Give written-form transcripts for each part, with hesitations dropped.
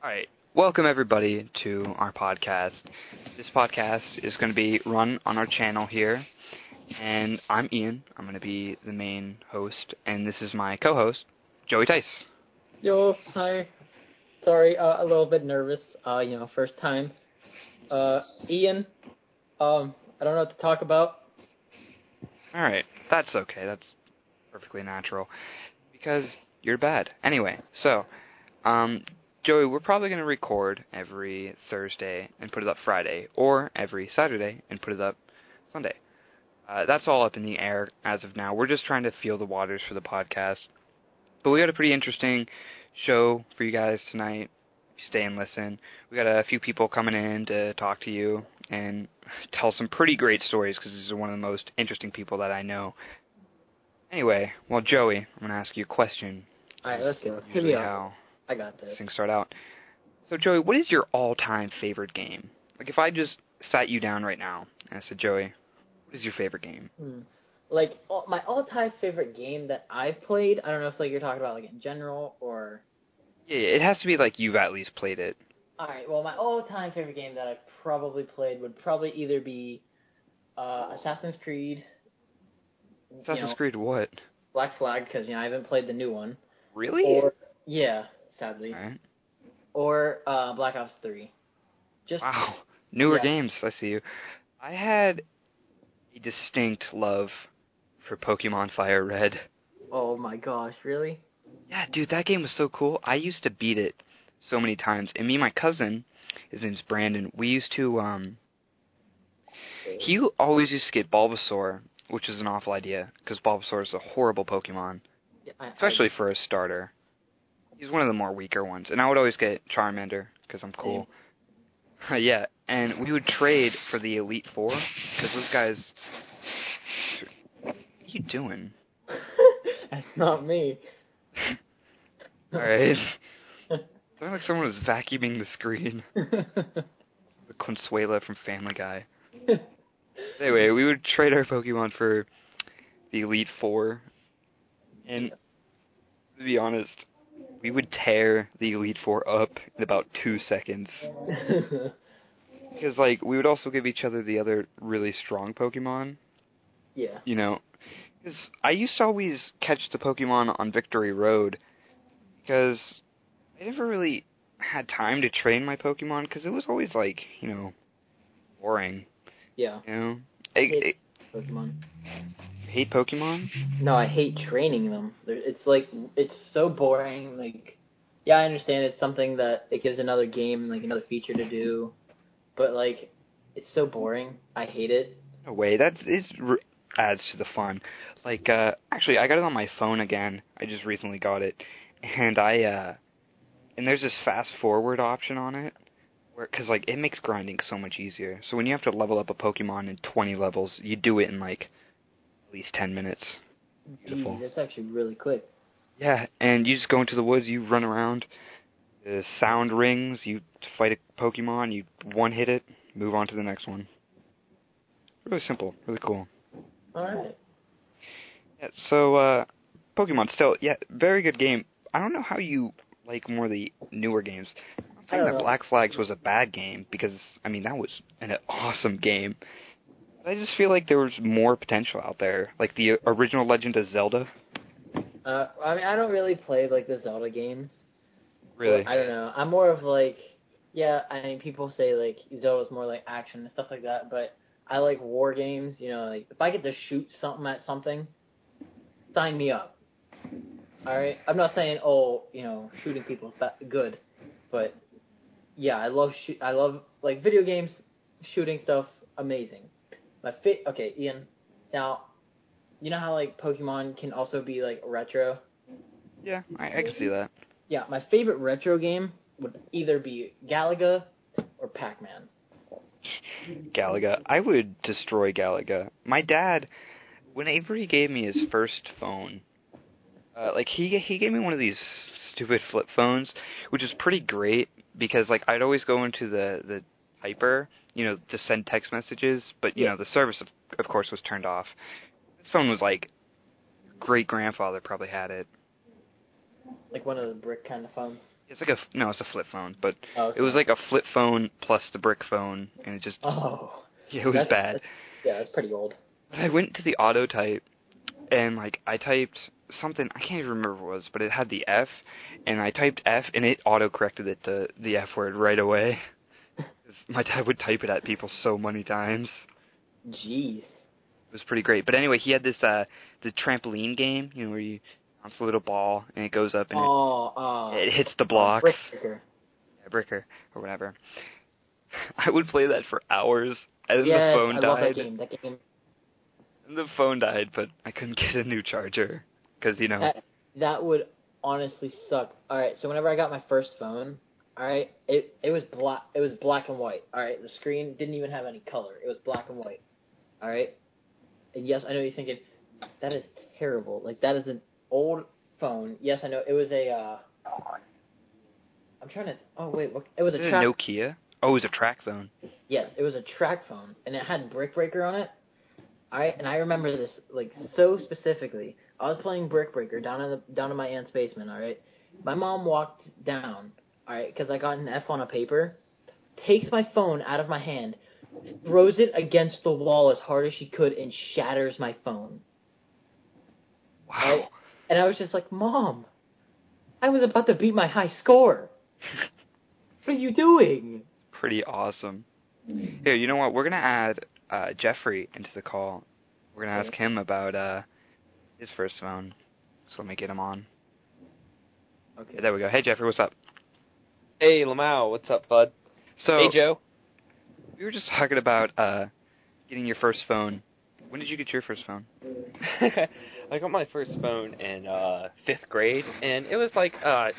All right. Welcome, everybody, to our podcast. This podcast is going to be run on our channel here, and I'm Ian. I'm going to be the main host, and this is my co-host, Joey Tice. Yo, hi. Sorry, a little bit nervous. First time. Ian, I don't know what to talk about. All right. That's okay. That's perfectly natural, because you're bad. Anyway, so, Joey, we're probably going to record every Thursday and put it up Friday, or every Saturday and put it up Sunday. That's all up in the air as of now. We're just trying to feel the waters for the podcast. But we got a pretty interesting show for you guys tonight. If you stay and listen, we got a few people coming in to talk to you and tell some pretty great stories, because these are one of the most interesting people that I know. Anyway, well, Joey, I'm going to ask you a question. All right, let's go. Hit me up. I got this. Things start out. So, Joey, what is your all-time favorite game? Like, if I just sat you down right now and I said, Joey, what is your favorite game? My all-time favorite game that I've played, I don't know if you're talking about in general or... Yeah, it has to be you've at least played it. Alright, well, my all-time favorite game that I've probably played would probably either be Assassin's Creed. Assassin's Creed what? Black Flag, because, I haven't played the new one. Really? Or, yeah, sadly. All right. Or Black Ops 3. Wow. Newer games, I see you. I had a distinct love for Pokemon Fire Red. Oh my gosh, really? Yeah, dude, that game was so cool. I used to beat it so many times. And me and my cousin, his name's Brandon, we used to, he always used to get Bulbasaur, which is an awful idea, because Bulbasaur is a horrible Pokemon, especially for a starter. He's one of the more weaker ones. And I would always get Charmander, because I'm cool. Yeah, and we would trade for the Elite Four, because those guys... What are you doing? That's not me. Alright. Sounded like someone was vacuuming the screen. The Consuela from Family Guy. Anyway, we would trade our Pokemon for the Elite Four, and to be honest, we would tear the Elite Four up in about 2 seconds. Because, we would also give each other the other really strong Pokemon. Yeah. Because I used to always catch the Pokemon on Victory Road, because I never really had time to train my Pokemon, because it was always, boring. Yeah. I hate Pokemon. Hate Pokemon? No, I hate training them. It's so boring. Yeah, I understand it's something that it gives another game, another feature to do, but, it's so boring. I hate it. No way, adds to the fun. Actually, I got it on my phone again. I just recently got it. And and there's this fast forward option on it, because it makes grinding so much easier. So when you have to level up a Pokemon in 20 levels, you do it in, at least 10 minutes. Beautiful. Jeez, that's actually really quick. Yeah, and you just go into the woods, you run around, the sound rings, you fight a Pokemon, you one-hit it, move on to the next one. Really simple, really cool. Alright. Yeah, so, Pokemon still, yeah, very good game. I don't know how you like more of the newer games. I'm not saying that Black Flags was a bad game, because, that was an awesome game. But I just feel like there was more potential out there. The original Legend of Zelda. I don't really play, the Zelda games. Really? I don't know. I'm more of, people say, Zelda's more action and stuff like that, but I like war games, if I get to shoot something at something, sign me up. Alright? I'm not saying, shooting people is good, but, yeah, I love, video games, shooting stuff, amazing. Okay, Ian, now, you know how, Pokemon can also be, retro? Yeah, I can see that. Yeah, my favorite retro game would either be Galaga or Pac-Man. Galaga. I would destroy Galaga. My dad, whenever he gave me his first phone, he gave me one of these stupid flip phones, which is pretty great, because, I'd always go into the Hyper, to send text messages, but, the service, of course, was turned off. This phone was, great-grandfather probably had it. One of the brick kind of phones? It's like it's a flip phone, but Okay. it was like a flip phone plus the brick phone, and it just Oh. yeah, it was bad. That's pretty old. But I went to the auto type, and like I typed something, I can't even remember what it was, but it had the F, and I typed F, and it auto corrected it to the F word right away. My dad would type it at people so many times. Jeez. It was pretty great. But anyway, he had this the trampoline game, where you bounce a little ball and it goes up and it hits the blocks. Bricker. Yeah, Bricker or whatever. I would play that for hours, and then Yes, the phone I died. love that game. That game. And the phone died, but I couldn't get a new charger because That would honestly suck. All right, so whenever I got my first phone, all right, it was black. It was black and white. All right, the screen didn't even have any color. It was black and white. All right. And yes, I know you're thinking that is terrible. Like that is an old phone. Yes, I know it was a. I'm trying to. Oh wait, what, it was Is a it track. a Nokia? Oh, it was a track phone. Yes, it was a track phone, and it had Brick Breaker on it. And I remember this like so specifically. I was playing Brick Breaker down in my aunt's basement. All right, my mom walked down. All right, because I got an F on a paper. Takes my phone out of my hand, throws it against the wall as hard as she could, and shatters my phone. Wow. Right? And I was just like, Mom, I was about to beat my high score. What are you doing? Pretty awesome. Here, you know what? We're going to add Jeffrey into the call. We're going to ask him about his first phone. So let me get him on. Okay. Yeah, there we go. Hey, Jeffrey, what's up? Hey, Lamau, what's up, bud? So, hey, Joe. We were just talking about getting your first phone. When did you get your first phone? I got my first phone in 5th grade, and it was like,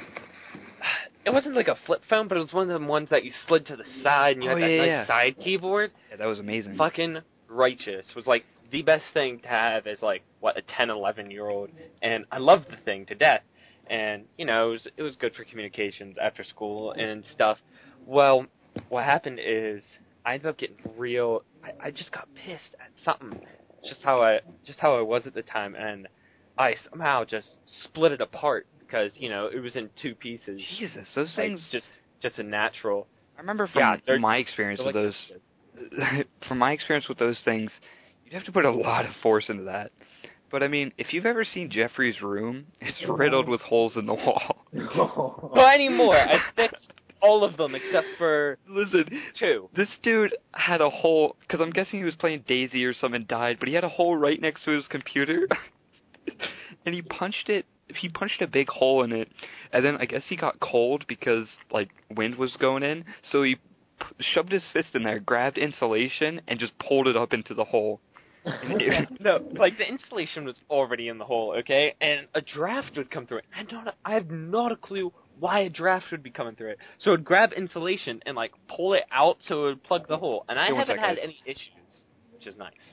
it wasn't like a flip phone, but it was one of them ones that you slid to the side, and you had that nice side keyboard. Yeah, that was amazing. Fucking righteous. Was like the best thing to have as like, what, a 10, 11-year-old, and I loved the thing to death. And, it was good for communications after school and stuff. Well, what happened is I ended up getting I just got pissed at something. Just how I was at the time, and I somehow just split it apart because, it was in 2 pieces. Jesus, those things just a natural. I remember from my experience with those from my experience with those things, you'd have to put a lot of force into that. But I mean, if you've ever seen Jeffrey's room, it's riddled with holes in the wall. Not anymore. I fixed all of them except for 2. This dude had a hole, because I'm guessing he was playing Daisy or something and died, but he had a hole right next to his computer. And he punched a big hole in it, and then I guess he got cold because, like, wind was going in, so he shoved his fist in there, grabbed insulation, and just pulled it up into the hole. No, like the insulation was already in the hole, okay? And a draft would come through it. I have not a clue why a draft would be coming through it. So it would grab insulation and like pull it out so it would plug the hole. And I haven't had any issues, which is nice.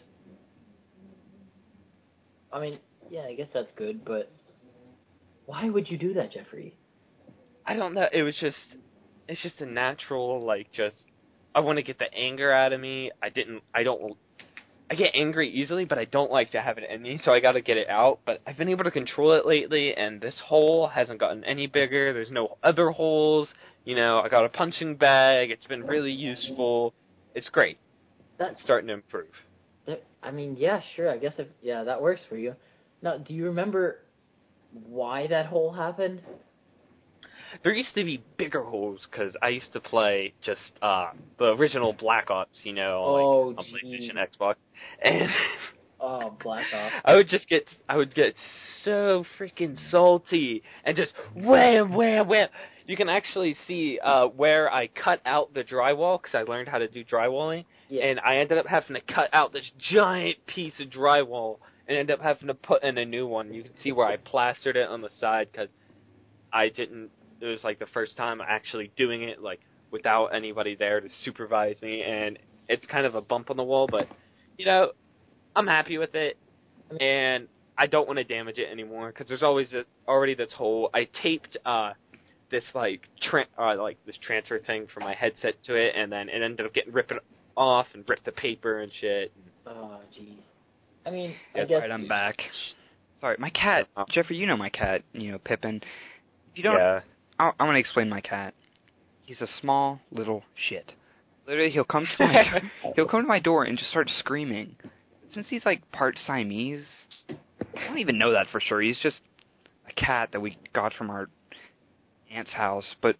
I mean, yeah, I guess that's good, but why would you do that, Jeffrey? I don't know. It's just a natural, like, I want to get the anger out of me. I get angry easily, but I don't like to have it in me, so I gotta get it out. But I've been able to control it lately, and this hole hasn't gotten any bigger. There's no other holes. I got a punching bag. It's been really useful. It's great. That's starting to improve. I mean, yeah, sure. I guess that works for you. Now, do you remember why that hole happened? There used to be bigger holes because I used to play just the original Black Ops, on PlayStation, Xbox, and Black Ops. I would get so freaking salty and just wham, wham, wham. You can actually see where I cut out the drywall because I learned how to do drywalling, and I ended up having to cut out this giant piece of drywall and ended up having to put in a new one. You can see where I plastered it on the side because I didn't. It was like the first time actually doing it like without anybody there to supervise me, and it's kind of a bump on the wall, but I'm happy with it, and I don't want to damage it anymore because there's always already this hole. I taped this this transfer thing from my headset to it, and then it ended up getting ripped off and ripped the paper and shit. Oh, jeez. I mean, I guess. Alright, I'm back. Sorry, my cat, Jeffrey. You know my cat, Pippin. If you don't, I'm going to explain my cat. He's a small little shit. Literally, he'll come to my door and just start screaming. Since he's like part Siamese, I don't even know that for sure. He's just a cat that we got from our aunt's house. But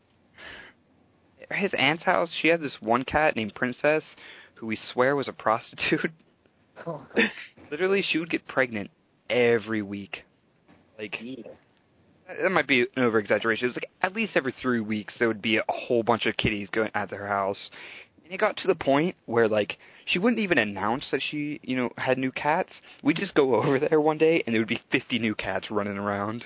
his aunt's house, she had this one cat named Princess, who we swear was a prostitute. Oh. Literally, she would get pregnant every week. Like, that might be an over-exaggeration. It was like at least every 3 weeks there would be a whole bunch of kitties going at her house. And it got to the point where, like, she wouldn't even announce that she, had new cats. We'd just go over there one day, and there would be 50 new cats running around.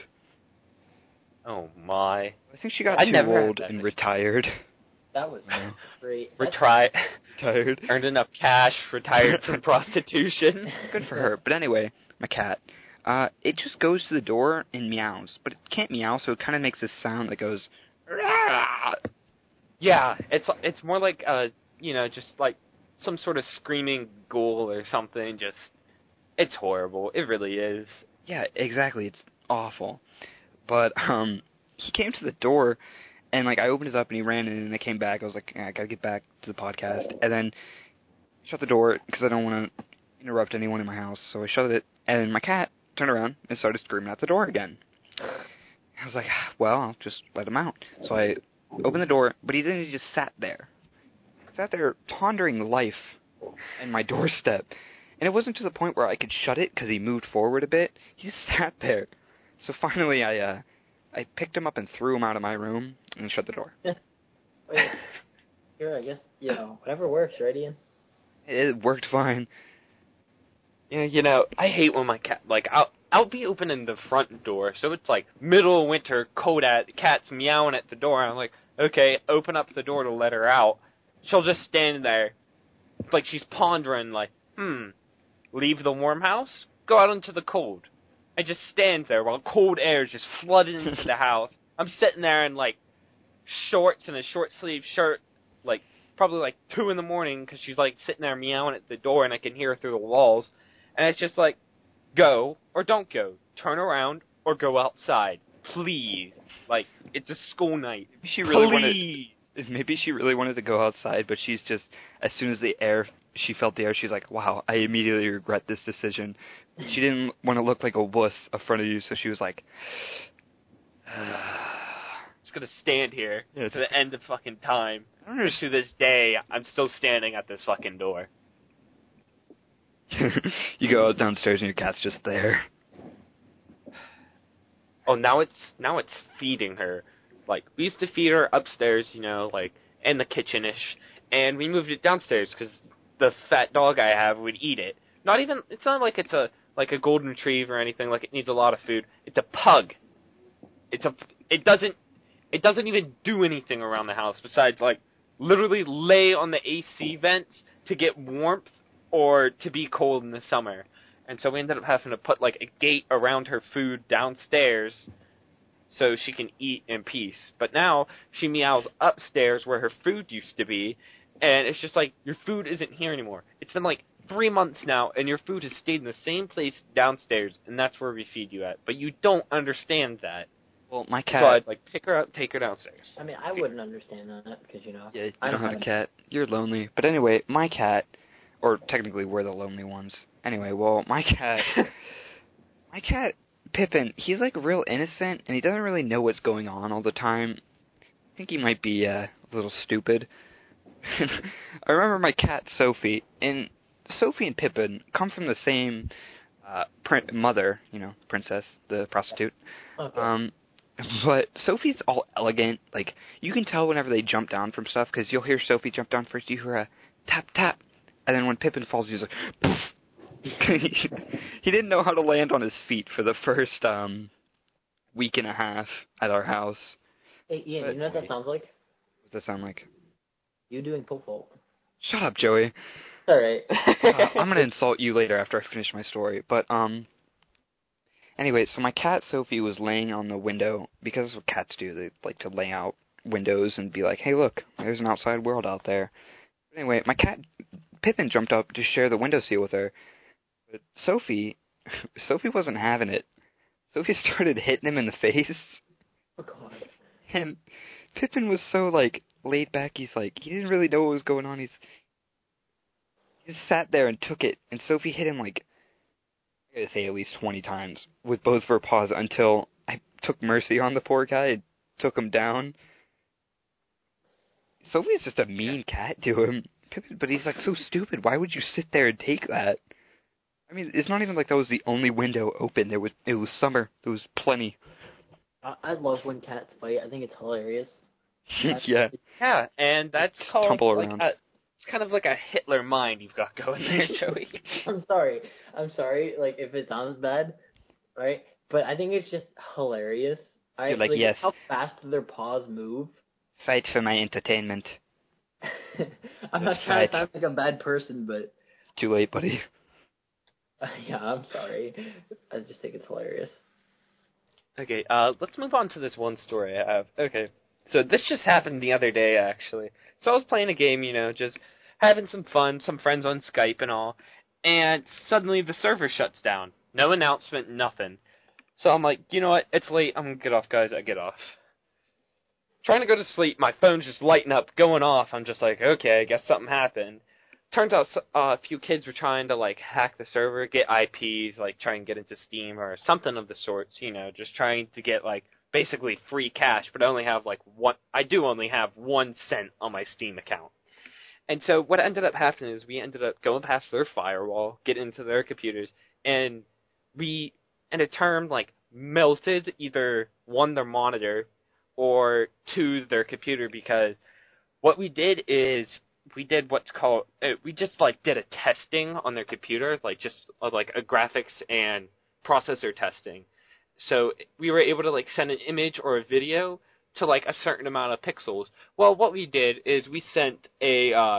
Oh, my. I think she got too old and retired. That was great. Retired. Earned enough cash, retired from prostitution. Good for her. But anyway, my cat. It just goes to the door and meows. But it can't meow, so it kind of makes this sound that goes... Rah! Yeah, it's more like, just like some sort of screaming ghoul or something. Just, it's horrible. It really is. Yeah, exactly. It's awful. But, he came to the door, and, like, I opened it up, and he ran in, and I came back. I was like, I gotta get back to the podcast. And then shut the door, because I don't want to interrupt anyone in my house. So I shut it, and my cat turned around and started screaming at the door again. I was like, well, I'll just let him out. So I opened the door, but he didn't. He just sat there. He sat there pondering life and my doorstep. And it wasn't to the point where I could shut it because he moved forward a bit. He just sat there. So finally I picked him up and threw him out of my room and shut the door. Wait, sure, I guess, whatever works, right, Ian? It worked fine. Yeah, I hate when my cat, like, I'll be opening the front door, so it's like middle of winter, cat's meowing at the door. I'm like, okay, open up the door to let her out. She'll just stand there, like she's pondering, like, leave the warm house, go out into the cold. I just stand there while cold air is just flooding into the house. I'm sitting there in, like, shorts and a short-sleeve shirt, like, probably, like, 2 in the morning, because she's, like, sitting there meowing at the door, and I can hear her through the walls. And it's just like, go or don't go. Turn around or go outside. Please. Like, it's a school night. Maybe she really wanted to go outside, but she's just, as soon as she felt the air, she's like, wow, I immediately regret this decision. She didn't want to look like a wuss in front of you, so she was like, just gonna stand here to the end of fucking time. And to this day, I'm still standing at this fucking door. You go out downstairs and your cat's just there. Oh, now it's feeding her. Like, we used to feed her upstairs, like, in the kitchen-ish, and we moved it downstairs because the fat dog I have would eat it. It's not like it's a golden retriever or anything, like it needs a lot of food. It's a pug. It doesn't even do anything around the house besides, like, literally lay on the AC vents to get warmth or to be cold in the summer. And so we ended up having to put, like, a gate around her food downstairs so she can eat in peace. But now she meows upstairs where her food used to be, and it's just like, your food isn't here anymore. It's been, like, 3 months now, and your food has stayed in the same place downstairs, and that's where we feed you at. But you don't understand that. Well, my cat... So I'd, like, pick her up, take her downstairs. I mean, I wouldn't understand that, because, Yeah, you don't have a cat. You're lonely. But anyway, my cat... Or technically, we're the lonely ones. Anyway, well, my cat, Pippin, he's, like, real innocent, and he doesn't really know what's going on all the time. I think he might be a little stupid. I remember my cat, Sophie, and Sophie and Pippin come from the same mother, Princess, the prostitute. Okay. But Sophie's all elegant. Like, you can tell whenever they jump down from stuff, because you'll hear Sophie jump down first, you hear a tap, tap. And then when Pippin falls, he's like, poof. He didn't know how to land on his feet for the first week and a half at our house. Hey, Ian, but, you know what that sounds like? What does that sound like? You doing pole vault. Shut up, Joey. Alright. I'm going to insult you later after I finish my story. But, anyway, so my cat, Sophie, was laying on the window, because that's what cats do. They like to lay out windows and be like, hey, look, there's an outside world out there. Anyway, my cat, Pippin, jumped up to share the windowsill with her. But Sophie wasn't having it. Sophie started hitting him in the face. Oh, God. And Pippin was so, like, laid back, he didn't really know what was going on. He just sat there and took it, and Sophie hit him, like, I gotta say at least 20 times with both of her paws until I took mercy on the poor guy and took him down. Sophie's just a mean cat to him. Pippin, but he's, like, so stupid. Why would you sit there and take that? I mean, it's not even like that was the only window open. It was summer. There was plenty. I love when cats fight. I think it's hilarious. Yeah. Yeah, and that's Just called tumble like around. it's kind of like a Hitler mind you've got going there, Joey. I'm sorry. Like, if it sounds bad, right? But I think it's just hilarious. You're like, yes. How fast their paws move. Fight for my entertainment. I'm not trying to sound like a bad person, but... Too late, buddy. Yeah, I'm sorry. I just think it's hilarious. Okay, let's move on to this one story I have. Okay, so this just happened the other day, actually. So I was playing a game, just having some fun, some friends on Skype and all, and suddenly the server shuts down. No announcement, nothing. So I'm like, you know what, it's late, I'm gonna get off, guys, I get off. Trying to go to sleep, my phone's just lighting up, going off. I'm just like, okay, I guess something happened. Turns out a few kids were trying to, like, hack the server, get IPs, like, try and get into Steam or something of the sorts, just trying to get, like, basically free cash, but I only have, like, I do only have 1 cent on my Steam account. And so what ended up happening is we ended up going past their firewall, getting into their computers, and we, in a term, like, melted either, 1, their monitor, or 2, their computer, because what we did is we did what's called, we just, like, did a testing on their computer, like, just, like, a graphics and processor testing. So we were able to, like, send an image or a video to, like, a certain amount of pixels. Well, what we did is we sent a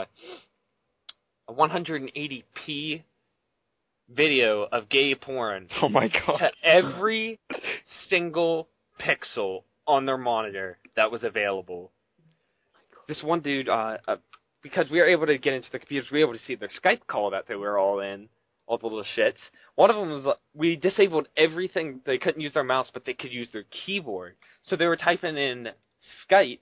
180p video of gay porn Oh my god. to every single pixel on their monitor that was available. This one dude, because we were able to get into the computers, we were able to see their Skype call that they were all in, all the little shits. One of them was, we disabled everything. They couldn't use their mouse, but they could use their keyboard. So they were typing in Skype,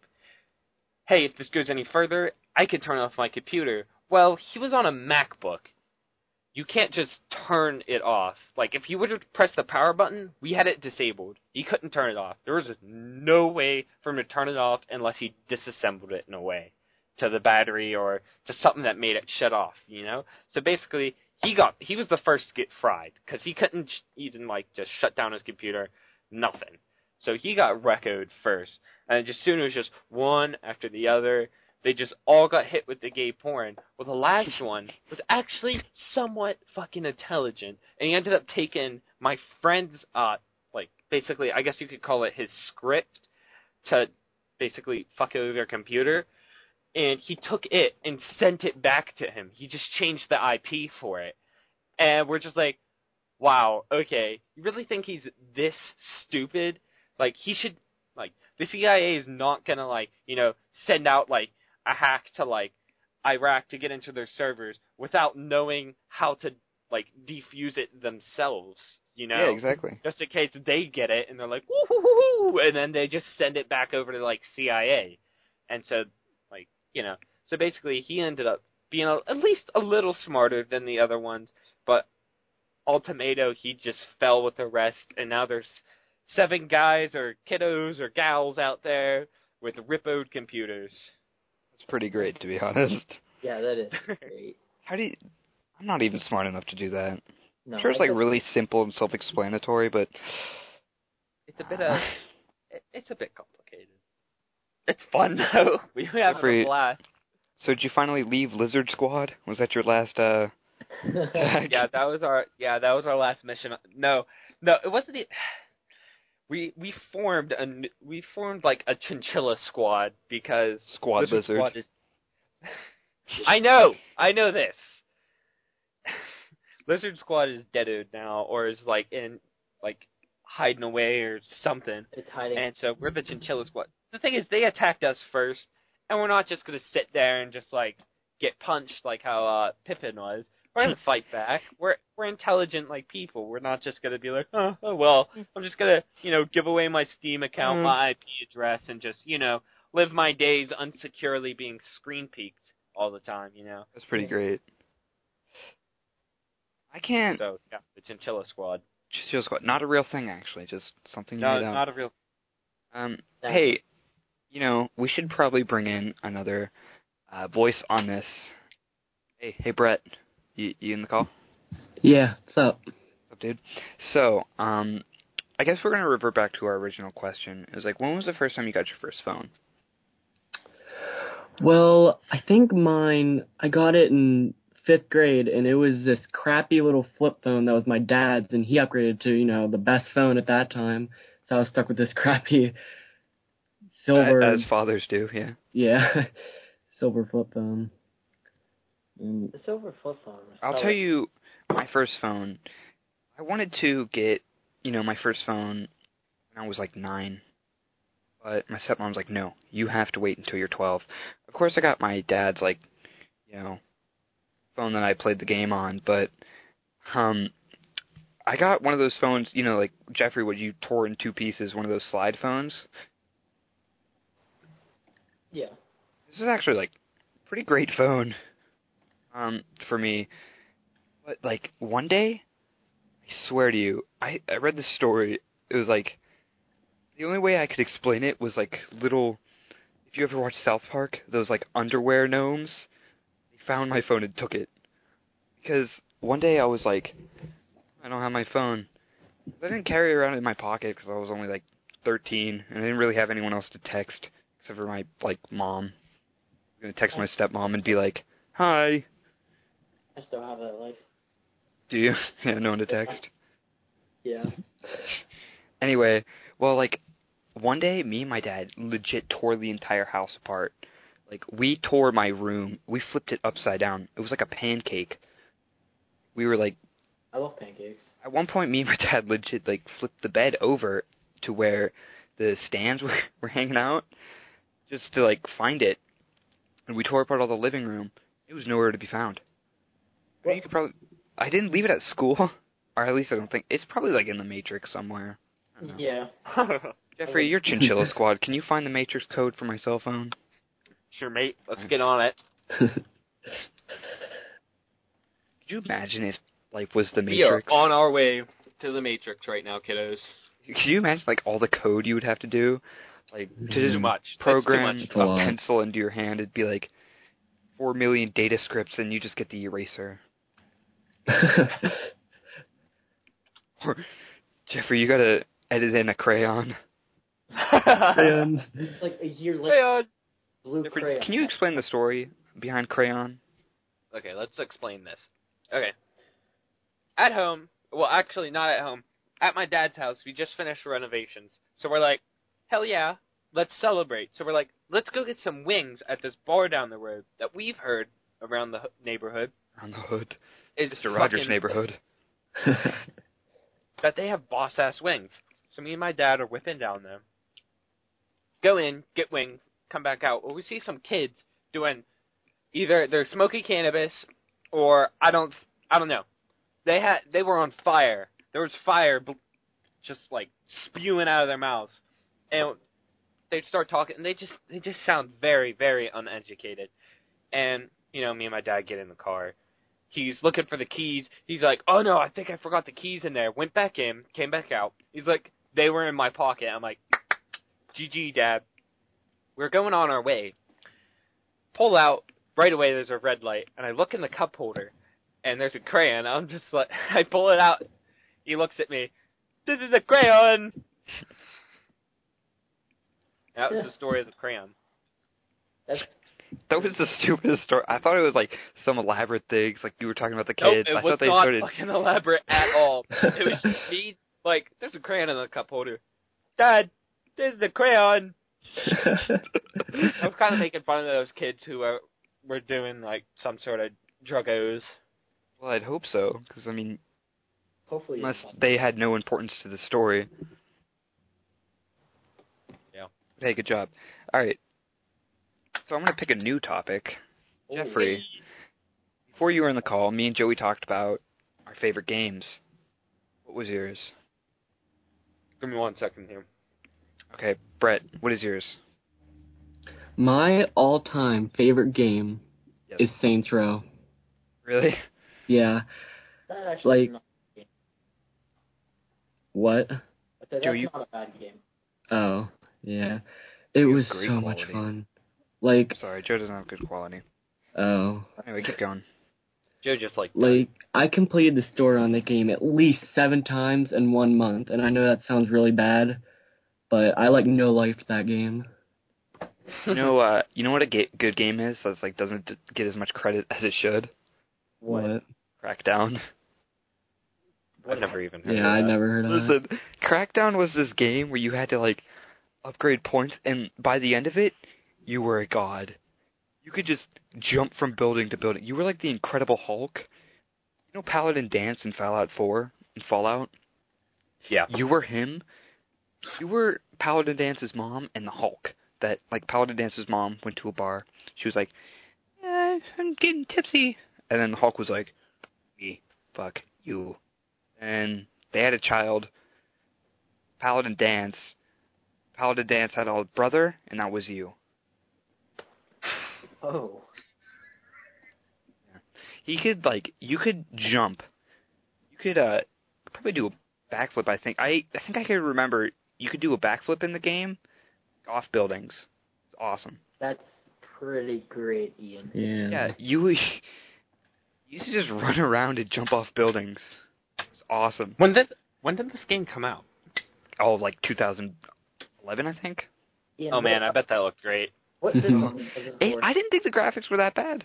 hey, if this goes any further, I could turn off my computer. Well, he was on a MacBook. You can't just turn it off. Like, if you would have pressed the power button, we had it disabled. He couldn't turn it off. There was no way for him to turn it off unless he disassembled it in a way to the battery or to something that made it shut off, So basically, he was the first to get fried because he couldn't even, like, just shut down his computer, nothing. So he got reccoed first. And just soon it was just one after the other. They just all got hit with the gay porn. Well, the last one was actually somewhat fucking intelligent. And he ended up taking my friend's, basically, I guess you could call it his script to basically fuck over their computer. And he took it and sent it back to him. He just changed the IP for it. And we're just like, wow, okay. You really think he's this stupid? Like, he should, like, the CIA is not gonna, like, send out, like, a hack to, like, Iraq to get into their servers without knowing how to, like, defuse it themselves, Yeah, exactly. Just in case they get it, and they're like, woo-hoo-hoo-hoo, and then they just send it back over to, like, CIA. And so, like, so basically he ended up being at least a little smarter than the other ones, but ultimato, he just fell with the rest, and now there's 7 guys or kiddos or gals out there with rippled computers. It's pretty great, to be honest. Yeah, that is great. I'm not even smart enough to do that. No, I'm sure it's, like, really simple and self-explanatory, but... It's a bit complicated. It's fun, though. We have a blast. So did you finally leave Lizard Squad? Was that your last, Yeah, that was our last mission. No, it wasn't. We formed like a chinchilla squad because Lizard. Squad is. I know this. Lizard Squad is deaded now, or is like in like hiding away or something. It's hiding. And so we're the chinchilla squad. The thing is, they attacked us first, and we're not just gonna sit there and just like get punched like how Pippin was. We're gonna fight back. We're intelligent like people. We're not just gonna be like, oh well, I'm just gonna give away my Steam account, my IP address, and just live my days unsecurely being screen peeked all the time. That's pretty great. I can't. So yeah, the Chinchilla Squad. Chinchilla Squad, not a real thing actually, just something you No, made up. not a real. Hey, we should probably bring in another voice on this. Hey, Brett, you in the call? Yeah, what's up? What's up, dude? So, I guess we're gonna revert back to our original question. It was like, when was the first time you got your first phone? Well, I think I got it in 5th grade, and it was this crappy little flip phone that was my dad's, and he upgraded to, the best phone at that time. So I was stuck with this crappy silver... As fathers do, yeah. Yeah, silver flip phone. The silver flip phone. I'll tell you, my first phone, I wanted to get, my first phone when I was like 9. But my stepmom was like, no, you have to wait until you're 12. Of course, I got my dad's, phone that I played the game on, but I got one of those phones, like Jeffrey, what you tore in 2 pieces, one of those slide phones. Yeah. This is actually, pretty great phone for me. But, one day, I swear to you, I read this story. It was, the only way I could explain it was, little... If you ever watched South Park, those, underwear gnomes, they found my phone and took it. Because one day I was like, I don't have my phone. I didn't carry it around in my pocket because I was only, 13, and I didn't really have anyone else to text, except for my, mom. I'm going to text my stepmom and be like, hi. I still have that life. Do you? Yeah, no one to text? Yeah. Anyway, well, one day, me and my dad legit tore the entire house apart. We tore my room. We flipped it upside down. It was like a pancake. We were I love pancakes. At one point, me and my dad legit, flipped the bed over to where the stands were hanging out, just to, find it. And we tore apart all the living room. It was nowhere to be found. I mean, you could probably... I didn't leave it at school. Or at least I don't think... It's probably, in the Matrix somewhere. Yeah. Jeffrey, you're Chinchilla Squad. Can you find the Matrix code for my cell phone? Sure, mate. Let's get on it. Could you imagine if life was the We are Matrix? on our way to the Matrix right now, kiddos. Could you imagine, all the code you would have to do? To Too much. program That's too much. a pencil into your hand, it'd be 4 million data scripts, and you just get the eraser. Or, Jeffrey, you gotta edit in a crayon. Crayon. It's a year later. Crayon. Blue Jeffrey, crayon. can you explain the story behind Crayon? Okay, let's explain this. Okay. At home, well, actually not at home, at my dad's house, we just finished renovations. So we're like, hell yeah, let's celebrate. So we're like, let's go get some wings at this bar down the road that we've heard around the neighborhood. On the hood. Is Mr. Rogers' neighborhood. That they have boss-ass wings. So me and my dad are whipping down there. Go in, get wings, come back out. Well, we see some kids doing either they're smoking cannabis or I don't know. They were on fire. There was fire just spewing out of their mouths. And they start talking and they just sound very, very uneducated. And, me and my dad get in the car. He's looking for the keys. He's like, oh no, I think I forgot the keys in there. Went back in, came back out. He's like, they were in my pocket. I'm like, GG, Dad. We're going on our way. Pull out. Right away, there's a red light. And I look in the cup holder. And there's a crayon. I'm just like, I pull it out. He looks at me. This is a crayon. That was the story of the crayon. That was the stupidest story. I thought it was some elaborate things, you were talking about the kids. Nope, I thought they not started... fucking elaborate at all. It was just me, there's a crayon in the cup holder. Dad, this is the crayon. I was kind of making fun of those kids who were doing, some sort of druggos. Well, I'd hope so, because, Hopefully. unless they had no importance to the story. Yeah. Hey, good job. All right. So I'm going to pick a new topic. Jeffrey, before you were in the call, me and Joey talked about our favorite games. What was yours? Give me 1 second here. Okay, Brett, what is yours? My all-time favorite game Yes. is Saints Row. Really? Yeah. That actually Like- is not a game. What? I said, Joe, that's you- not a bad game. Oh, yeah. It You have was great so quality. much fun. Like, Sorry, Joe doesn't have good quality. oh. Anyway, keep going. Joe just like I completed the story on that game at least 7 times in 1 month, and I know that sounds really bad, but I no-lifed that game. You know what a good game is that's like doesn't get as much credit as it should? What? Crackdown. I've never even heard Yeah, of I that. never heard of that. Listen, Crackdown was this game where you had to like upgrade points, and by the end of it, you were a god. You could just jump from building to building. You were like the Incredible Hulk. You know Paladin Dance in Fallout 4 and Fallout? Yeah. You were him. You were Paladin Dance's mom and the Hulk. That like Paladin Dance's mom went to a bar. She was like, I'm getting tipsy. And then the Hulk was like, me, fuck you. And they had a child, Paladin Dance. Paladin Dance had a brother, and that was you. Oh. He could you could jump. You could probably do a backflip. I think I could remember you could do a backflip in the game, off buildings. It's awesome. That's pretty great, Ian. Yeah, you used to just run around and jump off buildings. It's awesome. When did this game come out? Oh, like 2011, I think. Ian, Oh man, I bet that looked great. What system was it for? I didn't think the graphics were that bad.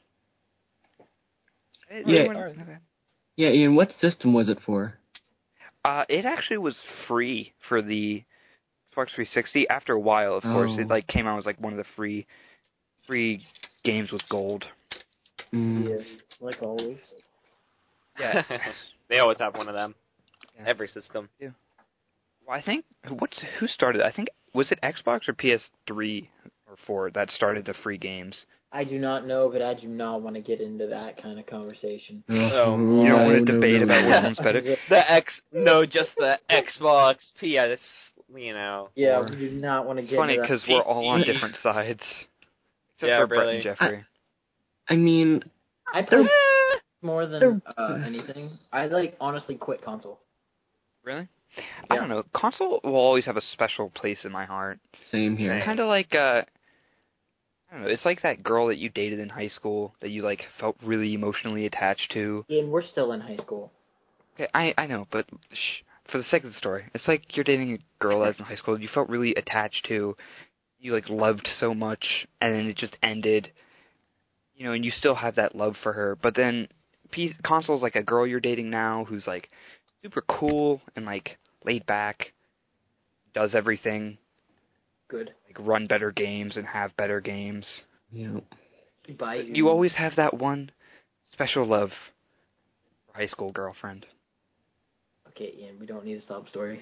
Yeah. Weren't that bad. Yeah, Ian, what system was it for? It actually was free for the Xbox 360. After a while, of course, it like came out as like one of the free games with gold. Yeah, like always. Yeah. They always have one of them. Yeah. Every system. Well, I think who started? I think was it Xbox or PS3 or 4 that started the free games. I do not know, but I do not want to get into that kind of conversation. You don't want to debate about which one's better. Just the Xbox, PS, you know. Yeah, Or- we do not want to It's get funny into that. because we're all on different sides, except Yeah, for Brett really. and Jeffrey. I mean, I play more than anything. I honestly quit console. Really? Yeah. I don't know. Console will always have a special place in my heart. same here. Kind of like I don't know. It's like that girl that you dated in high school that you felt really emotionally attached to. Ian, we're still in high school. Okay, I know, but for the sake of the story, it's like you're dating a girl that's in high school you felt really attached to, you loved so much, and then it just ended. You know, and you still have that love for her, but then console's like a girl you're dating now who's super cool and laid back, does everything. Good. Run better games and have better games. Yeah. Bye. You always have that one special love for high school girlfriend. Okay, Ian, we don't need a stop story.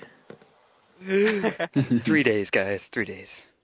3 days, guys. 3 days.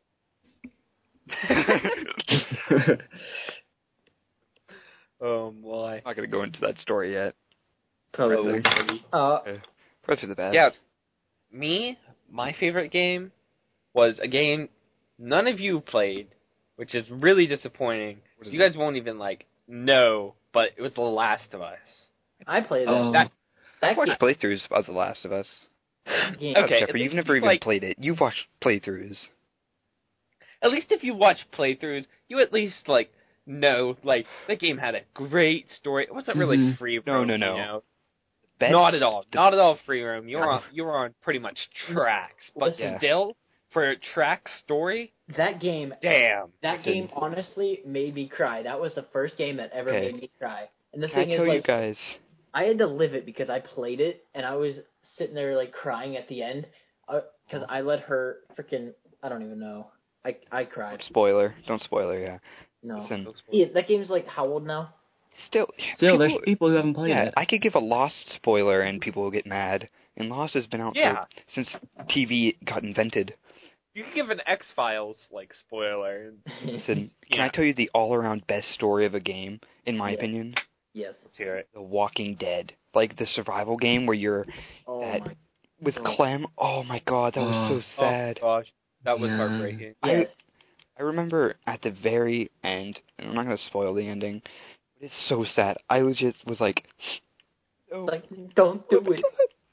Boy. I'm not going to go into that story yet. Probably. Go through the bad. Yeah. My favorite game was a game none of you played, which is really disappointing. What is You guys won't even know, but it was The Last of Us. I played that. Oh. That I've watched playthroughs of The Last of Us. game. Okay, Jeffrey, at you've least never you, even played it. You've watched playthroughs. At least if you watch playthroughs, you at least know the game had a great story. It wasn't really Mhm. free No, roam, no, no. You know? Best- Not at all. Not at all free roam. You were on pretty much tracks, but Yeah. still for a track story, That game. damn. That game honestly made me cry. That was the first game that ever Okay. made me cry. And the Can I thing tell is, you guys? I had to live it because I played it and I was sitting there crying at the end because I let her freaking. I don't even know. I cried. Spoiler. Don't spoil her, yeah. No. Listen, Yeah, that game's how old now? still, There's people who haven't played yeah, it. I could give a Lost spoiler and people will get mad. And Lost has been out since TV got invented. You can give an X-Files spoiler. Listen, can Yeah. I tell you the all-around best story of a game, in my Yeah. opinion? Yes. Let's hear it. The Walking Dead, like the survival game where you're Oh that my. with Clem. Oh my god, that was so sad. Oh gosh, that was Yeah. heartbreaking. Yes. I remember at the very end, and I'm not gonna spoil the ending, but it's so sad. I was like, oh, Like, don't do it.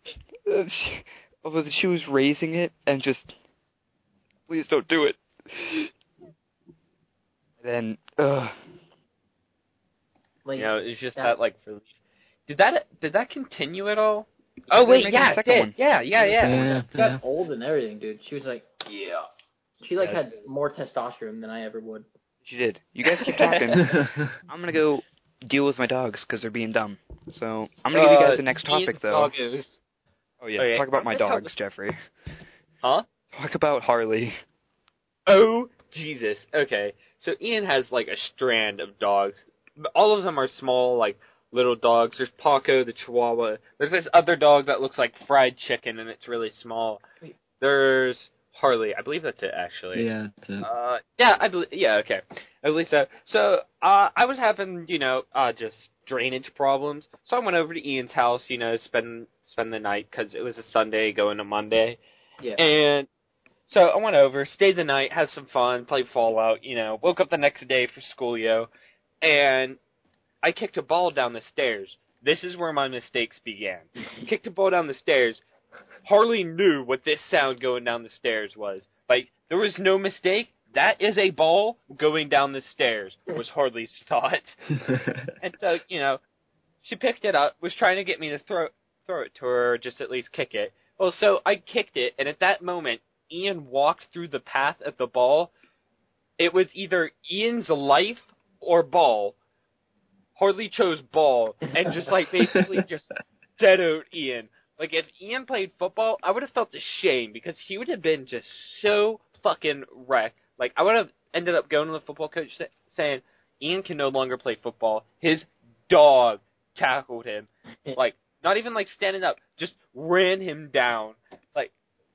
She was raising it and just, please don't do it. Then, Like, You know, it's just that- that like relief. Did that continue at all? Oh They're wait, making a yeah, it second did. one. Yeah. she got old and everything, dude. She was like, Yeah. she like Yes. had more testosterone than I ever would. she did. You guys keep talking. I'm gonna go deal with my dogs because they're being dumb. So I'm gonna give you guys the next topic, Ian's though. doggos. Oh yeah, Okay, talk about I'm my gonna tell dogs, Jeffrey. Huh? Talk about Harley. Oh, Jesus. Okay. So Ian has like a strand of dogs. All of them are small, like little dogs. There's Paco, the Chihuahua. There's this other dog that looks like fried chicken and it's really small. There's Harley. I believe that's it, actually. Yeah. That's it. Okay. I believe so. So, I was having, just drainage problems. So I went over to Ian's house, spend the night, because it was a Sunday going to Monday. Yeah. And so I went over, stayed the night, had some fun, played Fallout, woke up the next day for school, and I kicked a ball down the stairs. This is where my mistakes began. Kicked a ball down the stairs. Harley knew what this sound going down the stairs was. Like, there was no mistake. That is a ball going down the stairs, was Harley's thought. And so, she picked it up, was trying to get me to throw it to her, or just at least kick it. Well, so I kicked it, and at that moment, Ian walked through the path of the ball. It was either Ian's life or ball. Harley chose ball, and just, basically just deadoed Ian. Like, if Ian played football, I would have felt ashamed, because he would have been just so fucking wrecked. Like, I would have ended up going to the football coach saying, Ian can no longer play football. His dog tackled him. Like, not even, standing up. Just ran him down. Like,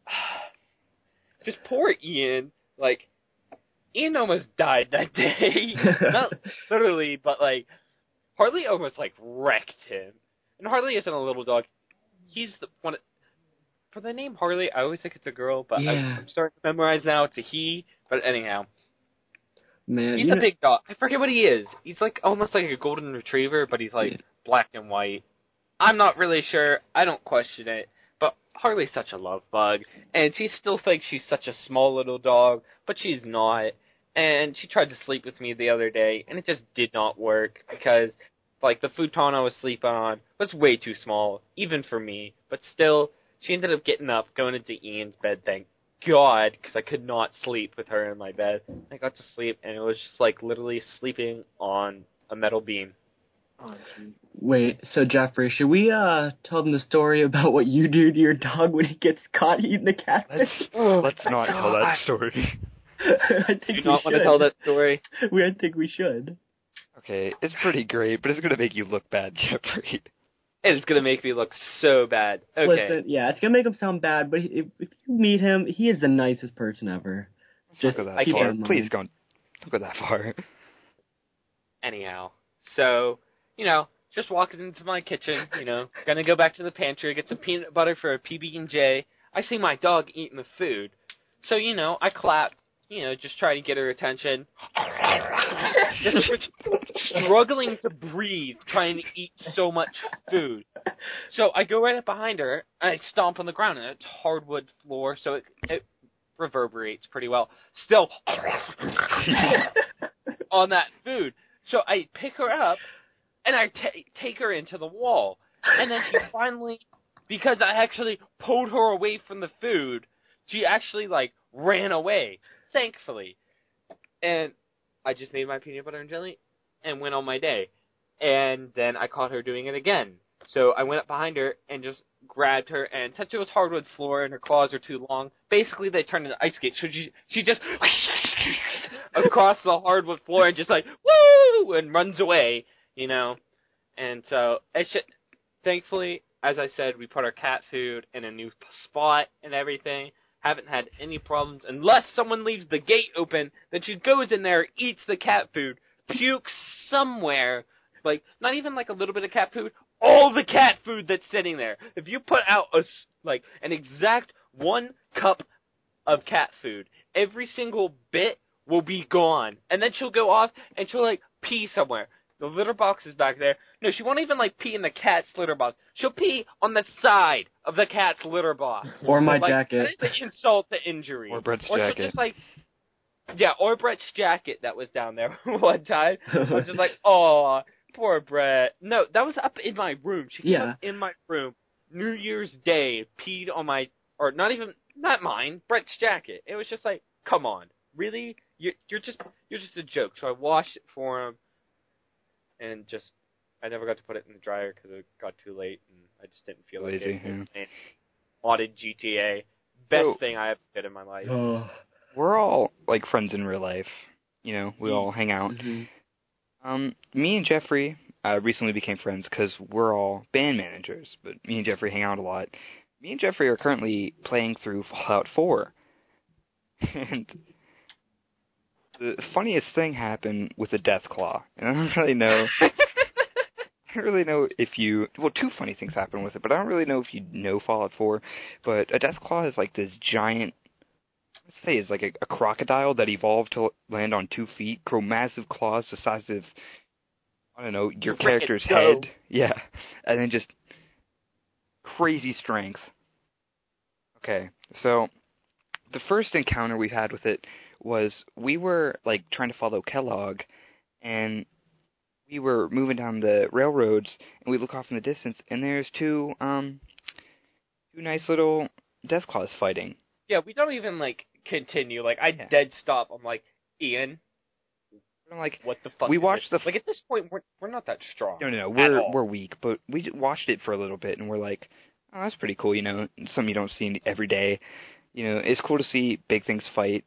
just poor Ian. Like, Ian almost died that day. Not literally, but, Harley almost, wrecked him. And Harley isn't a little dog. He's the one. For the name Harley, I always think it's a girl, but Yeah. I'm starting to memorize now it's a he. But anyhow, Man, he's a big dog. I forget what he is. He's almost like a golden retriever, but he's black and white. I'm not really sure. I don't question it. But Harley's such a love bug, and she still thinks she's such a small little dog, but she's not. And she tried to sleep with me the other day, and it just did not work because, the futon I was sleeping on was way too small, even for me. But still, she ended up getting up, going into Ian's bed, thank God, because I could not sleep with her in my bed. I got to sleep, and it was just, literally sleeping on a metal beam. Oh, geez. Wait, so Jeffrey, should we tell them the story about what you do to your dog when he gets caught eating the catfish? Let's not tell that story. I think Do you not want to tell that story? I think we should. Okay, it's pretty great, but it's gonna make you look bad, Jeffrey. It's going to make me look so bad. Okay. Listen, yeah, it's gonna make him sound bad, but if you meet him, he is the nicest person ever. Just Don't go that keep far. that in mind. Please don't go that far. Anyhow, so, just walking into my kitchen, gonna go back to the pantry, get some peanut butter for a PB&J. I see my dog eating the food. So, I clap, just try to get her attention. Struggling to breathe, trying to eat so much food. So I go right up behind her, and I stomp on the ground, and it's hardwood floor, so it reverberates pretty well. Still on that food. So I pick her up, and I take her into the wall. And then she finally, because I actually pulled her away from the food, she actually, ran away, thankfully. And I just made my peanut butter and jelly and went on my day. And then I caught her doing it again. So I went up behind her and just grabbed her, and since it was hardwood floor and her claws are too long, basically they turned into ice skates. So she just across the hardwood floor and just woo, and runs away, And so thankfully, as I said, we put our cat food in a new spot and everything. Haven't had any problems unless someone leaves the gate open. Then she goes in there, eats the cat food, pukes somewhere, like, not even like a little bit of cat food, all the cat food that's sitting there. If you put out an exact 1 cup of cat food, every single bit will be gone. And then she'll go off and she'll, like, pee somewhere. The litter box is back there. No, she won't even, like, pee in the cat's litter box. She'll pee on the side of the cat's litter box. Or my jacket. That is an insult to injury. Or Brett's or jacket. She'll just, like, yeah, or Brett's jacket that was down there one time. I was just like, oh, poor Brett. No, that was up in my room. She came up in my room New Year's Day, peed on my, or not mine, Brett's jacket. It was just like, come on, really? You're just a joke. So I washed it for him. And I never got to put it in the dryer because it got too late, and I just didn't feel like it. Yeah. Modded GTA, best thing I ever did in my life. We're all like friends in real life, you know. We all hang out. Mm-hmm. Me and Jeffrey recently became friends because we're all band managers, but me and Jeffrey hang out a lot. Me and Jeffrey are currently playing through Fallout 4, and the funniest thing happened with the Deathclaw, and I don't really know. I don't really know if you... Well, 2 funny things happened with it, but I don't really know if you know Fallout 4. But a Deathclaw is like this giant... Let's say it's like a crocodile that evolved to land on 2 feet, grow massive claws the size of, I don't know, your character's head. Yeah. And then just crazy strength. Okay, so the first encounter we had with it was we were, like, trying to follow Kellogg, and we were moving down the railroads, and we look off in the distance, and there's two nice little Deathclaws fighting. Yeah, we don't even, like, continue. Like, I dead stop. I'm like, Ian, I'm like, what the fuck? We watched like, at this point, we're not that strong. No, we're weak, but we watched it for a little bit, and we're like, oh, that's pretty cool, you know, something you don't see every day. You know, it's cool to see big things fight.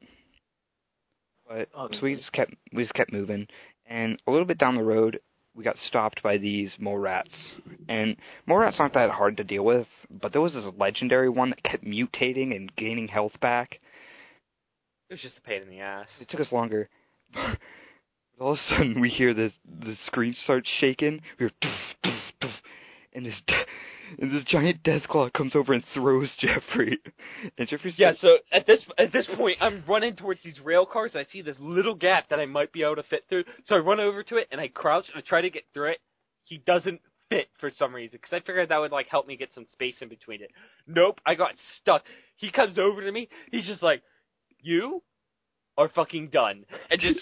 But so we just kept moving, and a little bit down the road, we got stopped by these mole rats. And mole rats aren't that hard to deal with, but there was this legendary one that kept mutating and gaining health back. It was just a pain in the ass. It took us longer. But all of a sudden, we hear the screen starts shaking. We hear doof, doof, doof, and this giant Deathclaw comes over and throws Jeffrey. And Jeffrey's so at this point, I'm running towards these rail cars, and I see this little gap that I might be able to fit through. So I run over to it, and I crouch, and I try to get through it. He doesn't fit for some reason, because I figured that would, like, help me get some space in between it. Nope, I got stuck. He comes over to me, he's just like, you are fucking done. And just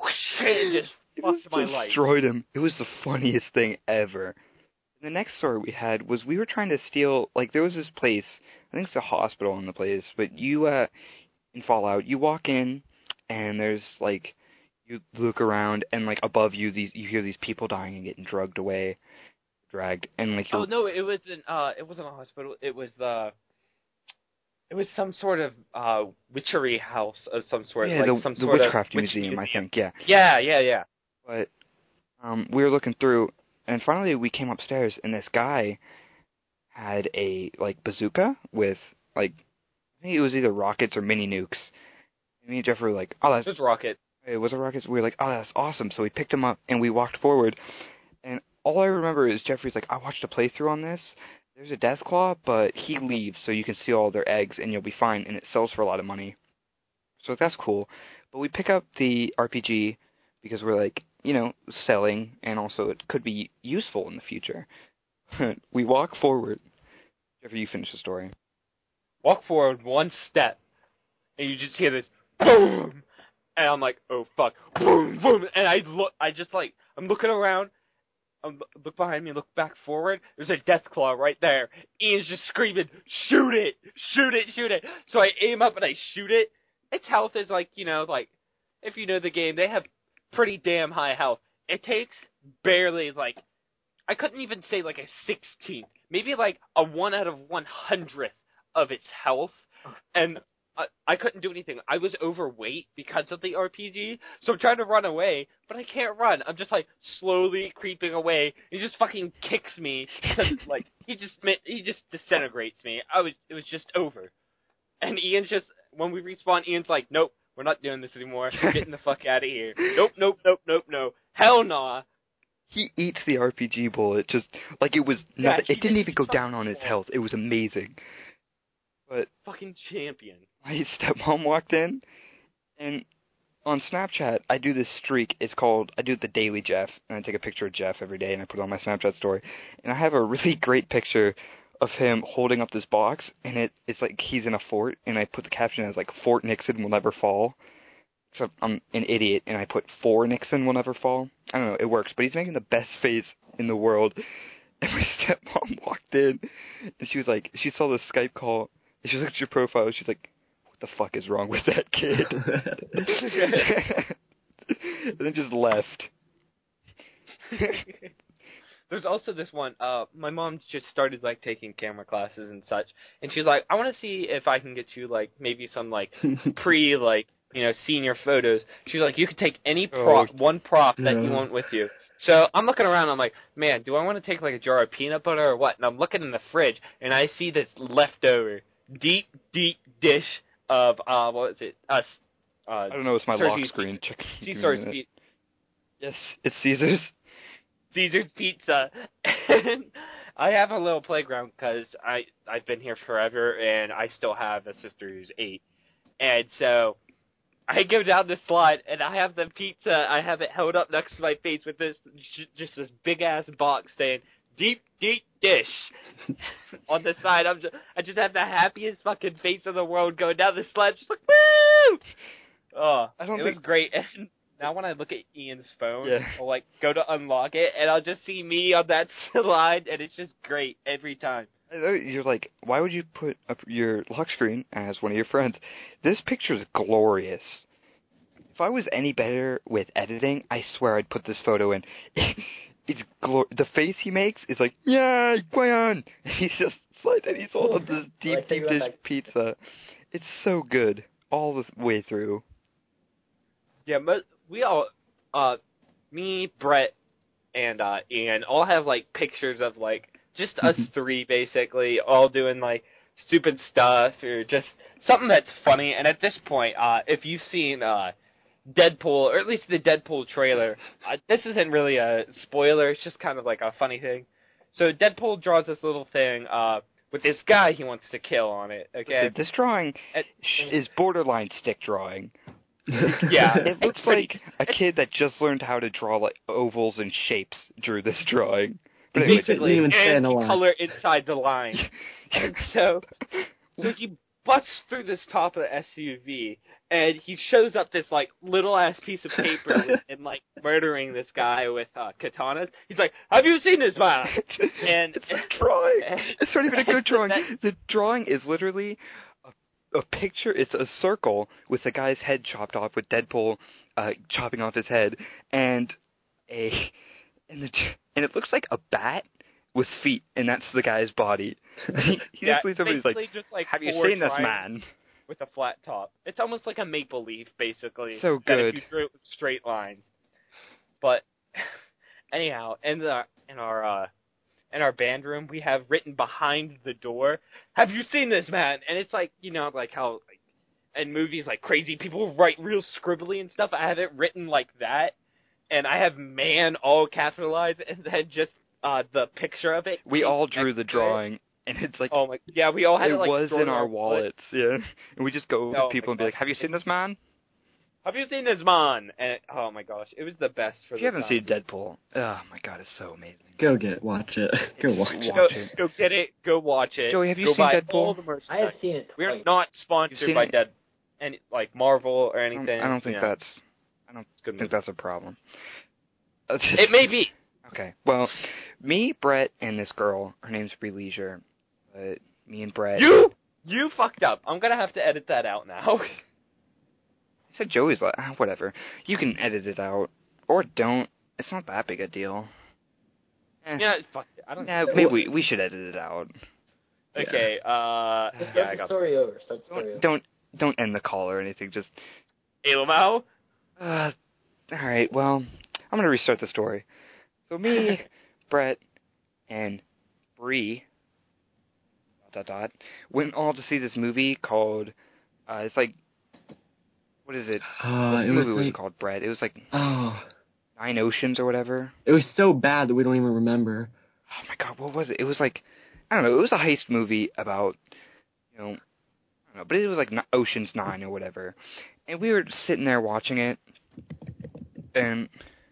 fucked my life. Destroyed him. It was the funniest thing ever. The next story we had was we were trying to steal, like, there was this place, I think it's a hospital in the place, but you, in Fallout, you walk in, and there's, like, you look around, and, like, above you, you hear these people dying and getting dragged, and, like, Oh, no, it wasn't a hospital, it was some sort of, witchery house of some sort. Yeah, like the Witchcraft Museum, I think, yeah. Yeah. But, we were looking through, and finally we came upstairs, and this guy had a, like, bazooka with, like, I think it was either rockets or mini nukes. And me and Jeff were like, oh, that's... It was rockets. It was a rockets. We were like, oh, that's awesome. So we picked him up, and we walked forward. And all I remember is Jeffrey's like, I watched a playthrough on this. There's a Deathclaw, but he leaves, so you can steal all their eggs, and you'll be fine, and it sells for a lot of money. So that's cool. But we pick up the RPG because we're like, you know, selling, and also it could be useful in the future. We walk forward. Jeffrey, you finish the story. Walk forward 1 step, and you just hear this boom, and I'm like, oh fuck, boom, boom, and I'm looking around, look behind me, look back forward, there's a Deathclaw right there. Ian's just screaming, shoot it, shoot it, shoot it. So I aim up and I shoot it. Its health is like, you know, like, if you know the game, they have pretty damn high health. It takes barely, like, I couldn't even say like a 16th, maybe like a 1 out of 100th of its health, and I couldn't do anything. I was overweight because of the RPG, so I'm trying to run away, but I can't run. I'm just, like, slowly creeping away. He just fucking kicks me, because, like, he just disintegrates me. It was just over. And Ian's just, when we respawn, Ian's like, nope, we're not doing this anymore. We're getting the fuck out of here. Nope. Hell nah. He eats the RPG bullet just like it was nothing. It didn't even go down on his health. It was amazing. But fucking champion. my stepmom walked in, and on Snapchat, I do this streak. I do the Daily Jeff, and I take a picture of Jeff every day, and I put it on my Snapchat story. And I have a really great picture of him holding up this box, and it's like he's in a fort, and I put the caption as like, Fort Nixon will never fall. Except I'm an idiot, and I put For Nixon will never fall. I don't know, it works, but he's making the best face in the world. And my stepmom walked in, and she was like, she saw the Skype call, and she looked at your profile, she's like, what the fuck is wrong with that kid? And then just left. There's also this one, my mom just started, like, taking camera classes and such, and she's like, I want to see if I can get you, like, maybe some, like, like, you know, senior photos. She's like, you can take any prop, one prop that you want with you. So I'm looking around, I'm like, man, do I want to take, like, a jar of peanut butter or what? And I'm looking in the fridge, and I see this leftover deep dish of, what was it? I don't know, it's my lock screen. Check. Caesar's pizza. Yes, it's Caesar's. Caesar's Pizza. And I have a little playground because I've been here forever, and I still have a sister who's 8. And so I go down the slide, and I have the pizza. I have it held up next to my face with this just this big-ass box saying, deep dish. On the side, I just have the happiest fucking face in the world going down the slide, just like, woo! Oh, it was great. And now when I look at Ian's phone, I'll, like, go to unlock it, and I'll just see me on that slide, and it's just great every time. You're like, why would you put up your lock screen as one of your friends? This picture is glorious. If I was any better with editing, I swear I'd put this photo in. It's the face he makes is like, yeah, Gwen! He's just like, and he's holding this deep dish pizza. It's so good all the way through. Yeah, but we all, me, Brett, and Ian all have, like, pictures of, like, just us three, basically, all doing, like, stupid stuff or just something that's funny. And at this point, if you've seen Deadpool, or at least the Deadpool trailer, this isn't really a spoiler. It's just kind of like a funny thing. So Deadpool draws this little thing with this guy he wants to kill on it. Okay, so this drawing is borderline stick drawing. Yeah, it looks like a kid that just learned how to draw like ovals and shapes drew this drawing. But anyway, basically, and he color inside the line. And so he busts through this top of the SUV, and he shows up this, like, little-ass piece of paper and, like, murdering this guy with katanas. He's like, have you seen this man? And it's a drawing. It's not even a good drawing. The drawing is literally a picture. It's a circle with the guy's head chopped off, with Deadpool chopping off his head, and it looks like a bat with feet, and that's the guy's body. He just leaves somebody's like, have you seen this man? With a flat top. It's almost like a maple leaf, basically. So good. If you drew it with straight lines. But anyhow, in our band room, we have written behind the door, have you seen this man? And it's like, you know, like how in movies, like, crazy people write real scribbly and stuff. I have it written like that, and I have man all capitalized, and then just the picture of it. We all drew the drawing, and it's like, oh my, yeah, we all had it like was in our wallets, yeah. And we just go to people and be like, have you seen this man? Have you seen this man? And oh my gosh, it was the best for if you haven't seen Deadpool, oh my god, it's so amazing. Go watch it. Go watch it. Go get it. Go watch it. Joey, have you seen Deadpool? I have seen it. We are not sponsored by like Marvel or anything. I don't think that's a problem. It may be. Okay, well, me, Brett, and this girl, her name's Bree Leisure, but me and Brett... You fucked up. I'm gonna have to edit that out now. I said Joey's like, whatever. You can edit it out. Or don't. It's not that big a deal. Yeah, fuck it. I don't know. Maybe we should edit it out. Okay, Start the story over. Don't end the call or anything, just... Ilmo? Alright, well, I'm gonna restart the story. So me, Brett, and Bree, ... went all to see this movie called, it's like, what is it? What movie was it called, Brett? It was like 9 Nine Oceans or whatever. It was so bad that we don't even remember. Oh my god, what was it? It was like, I don't know, it was a heist movie about, I don't know, but it was like Ocean's 9 or whatever. And we were sitting there watching it, and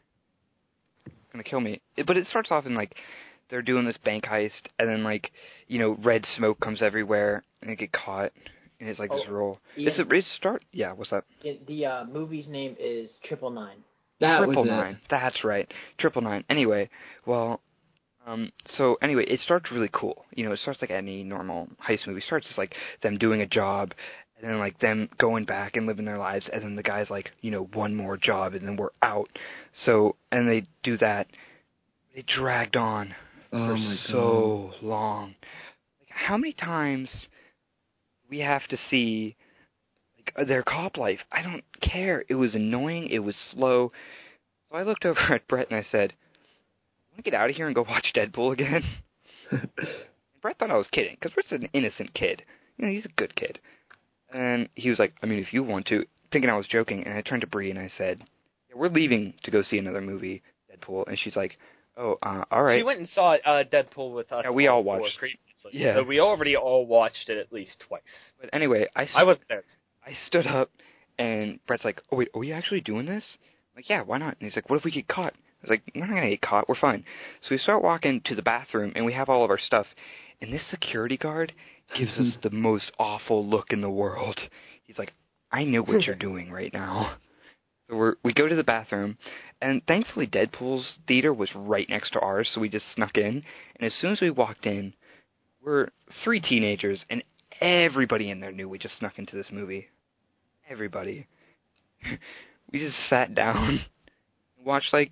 it's gonna kill me. But it starts off in like, they're doing this bank heist, and then like, red smoke comes everywhere, and they get caught, and it's like this roll. Is it start? Yeah, what's that? The movie's name is 999. That was it. 999. That's right. 999. Anyway, well, so anyway, it starts really cool. It starts like any normal heist movie. It starts as like them doing a job, and then like them going back and living their lives, and then the guy's like, one more job, and then we're out. So, and they do that. It dragged on for so long. Like, how many times we have to see like their cop life? I don't care. It was annoying. It was slow. So I looked over at Brett and I said, "Want to get out of here and go watch Deadpool again?" And Brett thought I was kidding, because Brett's an innocent kid. He's a good kid. And he was like, I mean, if you want to, thinking I was joking. And I turned to Bree and I said, yeah, we're leaving to go see another movie, Deadpool. And she's like, oh, all right. She went and saw Deadpool with us. Yeah, we all watched. Previously. Yeah. So we already all watched it at least twice. But anyway, I wasn't there. I stood up, and Brett's like, oh, wait, are we actually doing this? I'm like, yeah, why not? And he's like, what if we get caught? I was like, we're not going to get caught. We're fine. So we start walking to the bathroom, and we have all of our stuff. And this security guard gives us the most awful look in the world. He's like, I know what you're doing right now. So we go to the bathroom, and thankfully Deadpool's theater was right next to ours, so we just snuck in. And as soon as we walked in, we're 3 teenagers, and everybody in there knew we just snuck into this movie. Everybody. We just sat down, watched like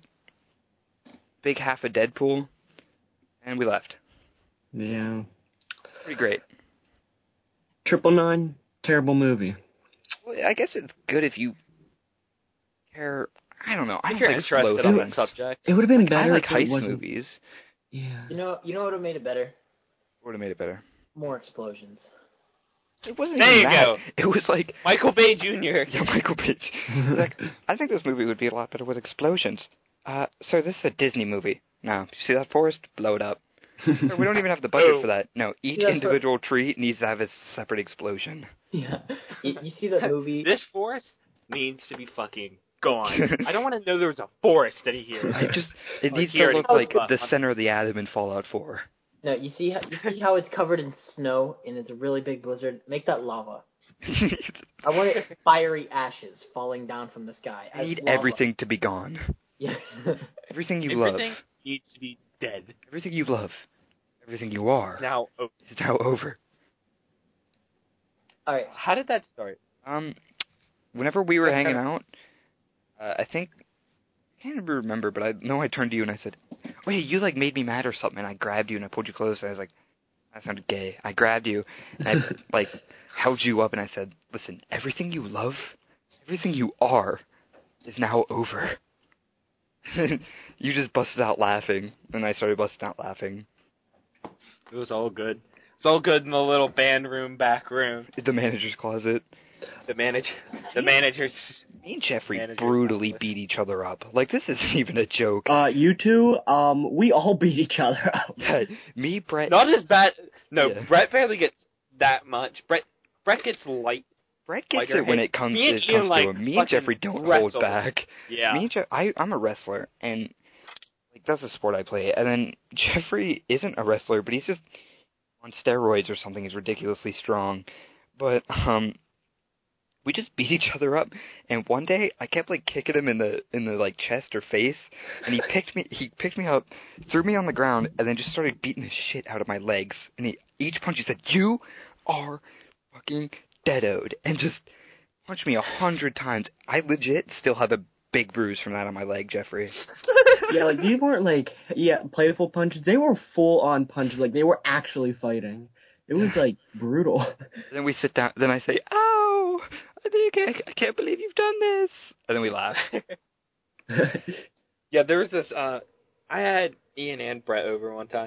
big half of Deadpool, and we left. Yeah. Pretty great. 999, terrible movie. Well, I guess it's good if you care. I don't know. I If don't you're like slow interested on things. that subject. It would have been I better like if heist it wasn't. movies. Yeah. You know what would have made it better? Would have made it better. More explosions. It wasn't There even you that. go. It was like Michael Bay Jr. Yeah, Michael Bay. Like, I think this movie would be a lot better with explosions. Sir, this is a Disney movie. No, you see that forest? Blow it up. Sir, we don't even have the budget for that. No, each individual tree needs to have a separate explosion. Yeah. You see that movie? This forest needs to be fucking gone. I don't want to know there was a forest in here. It needs to look like the center of the atom in Fallout 4. No, you see how it's covered in snow and it's a really big blizzard? Make that lava. I want it fiery ashes falling down from the sky. I need everything to be gone. Yeah. Everything you love. Everything needs to be dead. Everything you love. Everything you are. Now, It's now over. All right. how did that start? Whenever we were hanging out, I think, I can't remember, but I know I turned to you and I said, wait, you like made me mad or something, and I grabbed you and I pulled you close, and I was like, that sounded gay. I grabbed you, and I like held you up, and I said, listen, everything you love, everything you are, is now over. You just busted out laughing, and I started busting out laughing. It was all good. It's all good in the little band room, back room. The manager's closet. The managers. Me and Jeffrey brutally beat each other up. Like, this isn't even a joke. You two, we all beat each other up. Yeah, me, Brett. Not as bad. No, Yeah. Brett barely gets that much. Brett gets light. Brett gets lighter it when hit. it comes Me and to Ian, like, him. Me and fucking Jeffrey don't wrestle. hold back. Yeah. Me and I'm a wrestler, and like that's a sport I play. And then Jeffrey isn't a wrestler, but he's just on steroids or something. He's ridiculously strong. But we just beat each other up. And one day I kept like kicking him in the like chest or face, and he picked me up, threw me on the ground, and then just started beating the shit out of my legs. And each punch he said, "You are fucking deadoed," and just punched me 100 times. I legit still have a big bruise from that on my leg, Jeffrey. Yeah, like, these weren't, like, playful punches. They were full-on punches. Like, they were actually fighting. It was, like, brutal. And then we sit down. Then I say, "Ow! I can't believe you've done this." And then we laugh. Yeah, there was this. I had Ian and Brett over one time,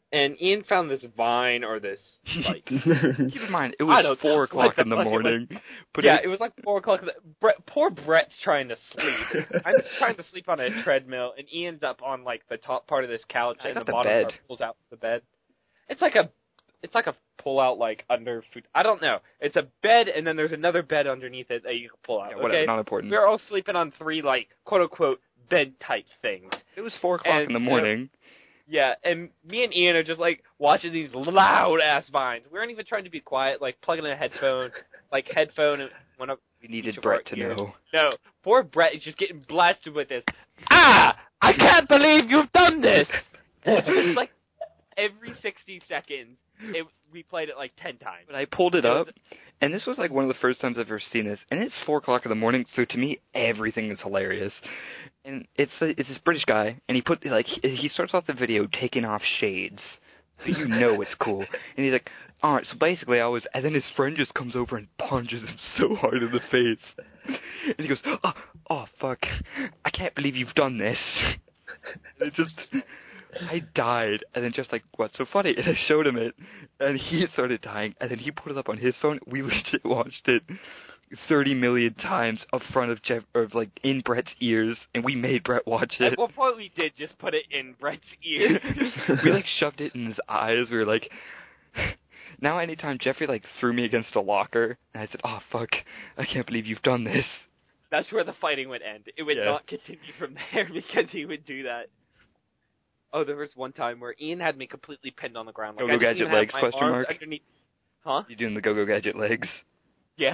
and Ian found this vine or this, like... Keep in mind, it was 4 o'clock in the morning. But it was like 4 o'clock. Poor Brett's trying to sleep. I'm just trying to sleep on a treadmill, and Ian's up on, like, the top part of this couch, and the bottom part pulls out the bed. It's like a pull-out, like, under food. I don't know. It's a bed, and then there's another bed underneath it that you can pull out, whatever, not important. We're all sleeping on 3, like, quote-unquote, bed-type things. It was 4 o'clock in the morning. Yeah, and me and Ian are just, like, watching these loud-ass vines. We weren't even trying to be quiet, like, plugging in a headphone, and one of... We needed Brett to know. No, poor Brett is just getting blasted with this. Ah! I can't believe you've done this! It's like, every 60 seconds, we played it, like, 10 times. But I pulled it up, and this was, like, one of the first times I've ever seen this, and it's 4 o'clock in the morning, so to me, everything is hilarious. And it's this British guy, and he starts off the video taking off shades, so you know it's cool. And he's like, alright, so basically and then his friend just comes over and punches him so hard in the face. And he goes, oh fuck, I can't believe you've done this. And I died, and then just like, what's so funny? And I showed him it, and he started dying, and then he put it up on his phone. We legit watched it 30 million times up front of Jeff, or like in Brett's ears, and we made Brett watch it. At one point we did just put it in Brett's ears. We like shoved it in his eyes. We were like, now anytime Jeffrey like threw me against a locker, and I said, oh fuck, I can't believe you've done this. That's where the fighting would end. It would not continue from there because he would do that. Oh, there was one time where Ian had me completely pinned on the ground. Like, Go-Go Gadget legs, question mark? Underneath. Huh? You doing the Go-Go Gadget legs? Yeah.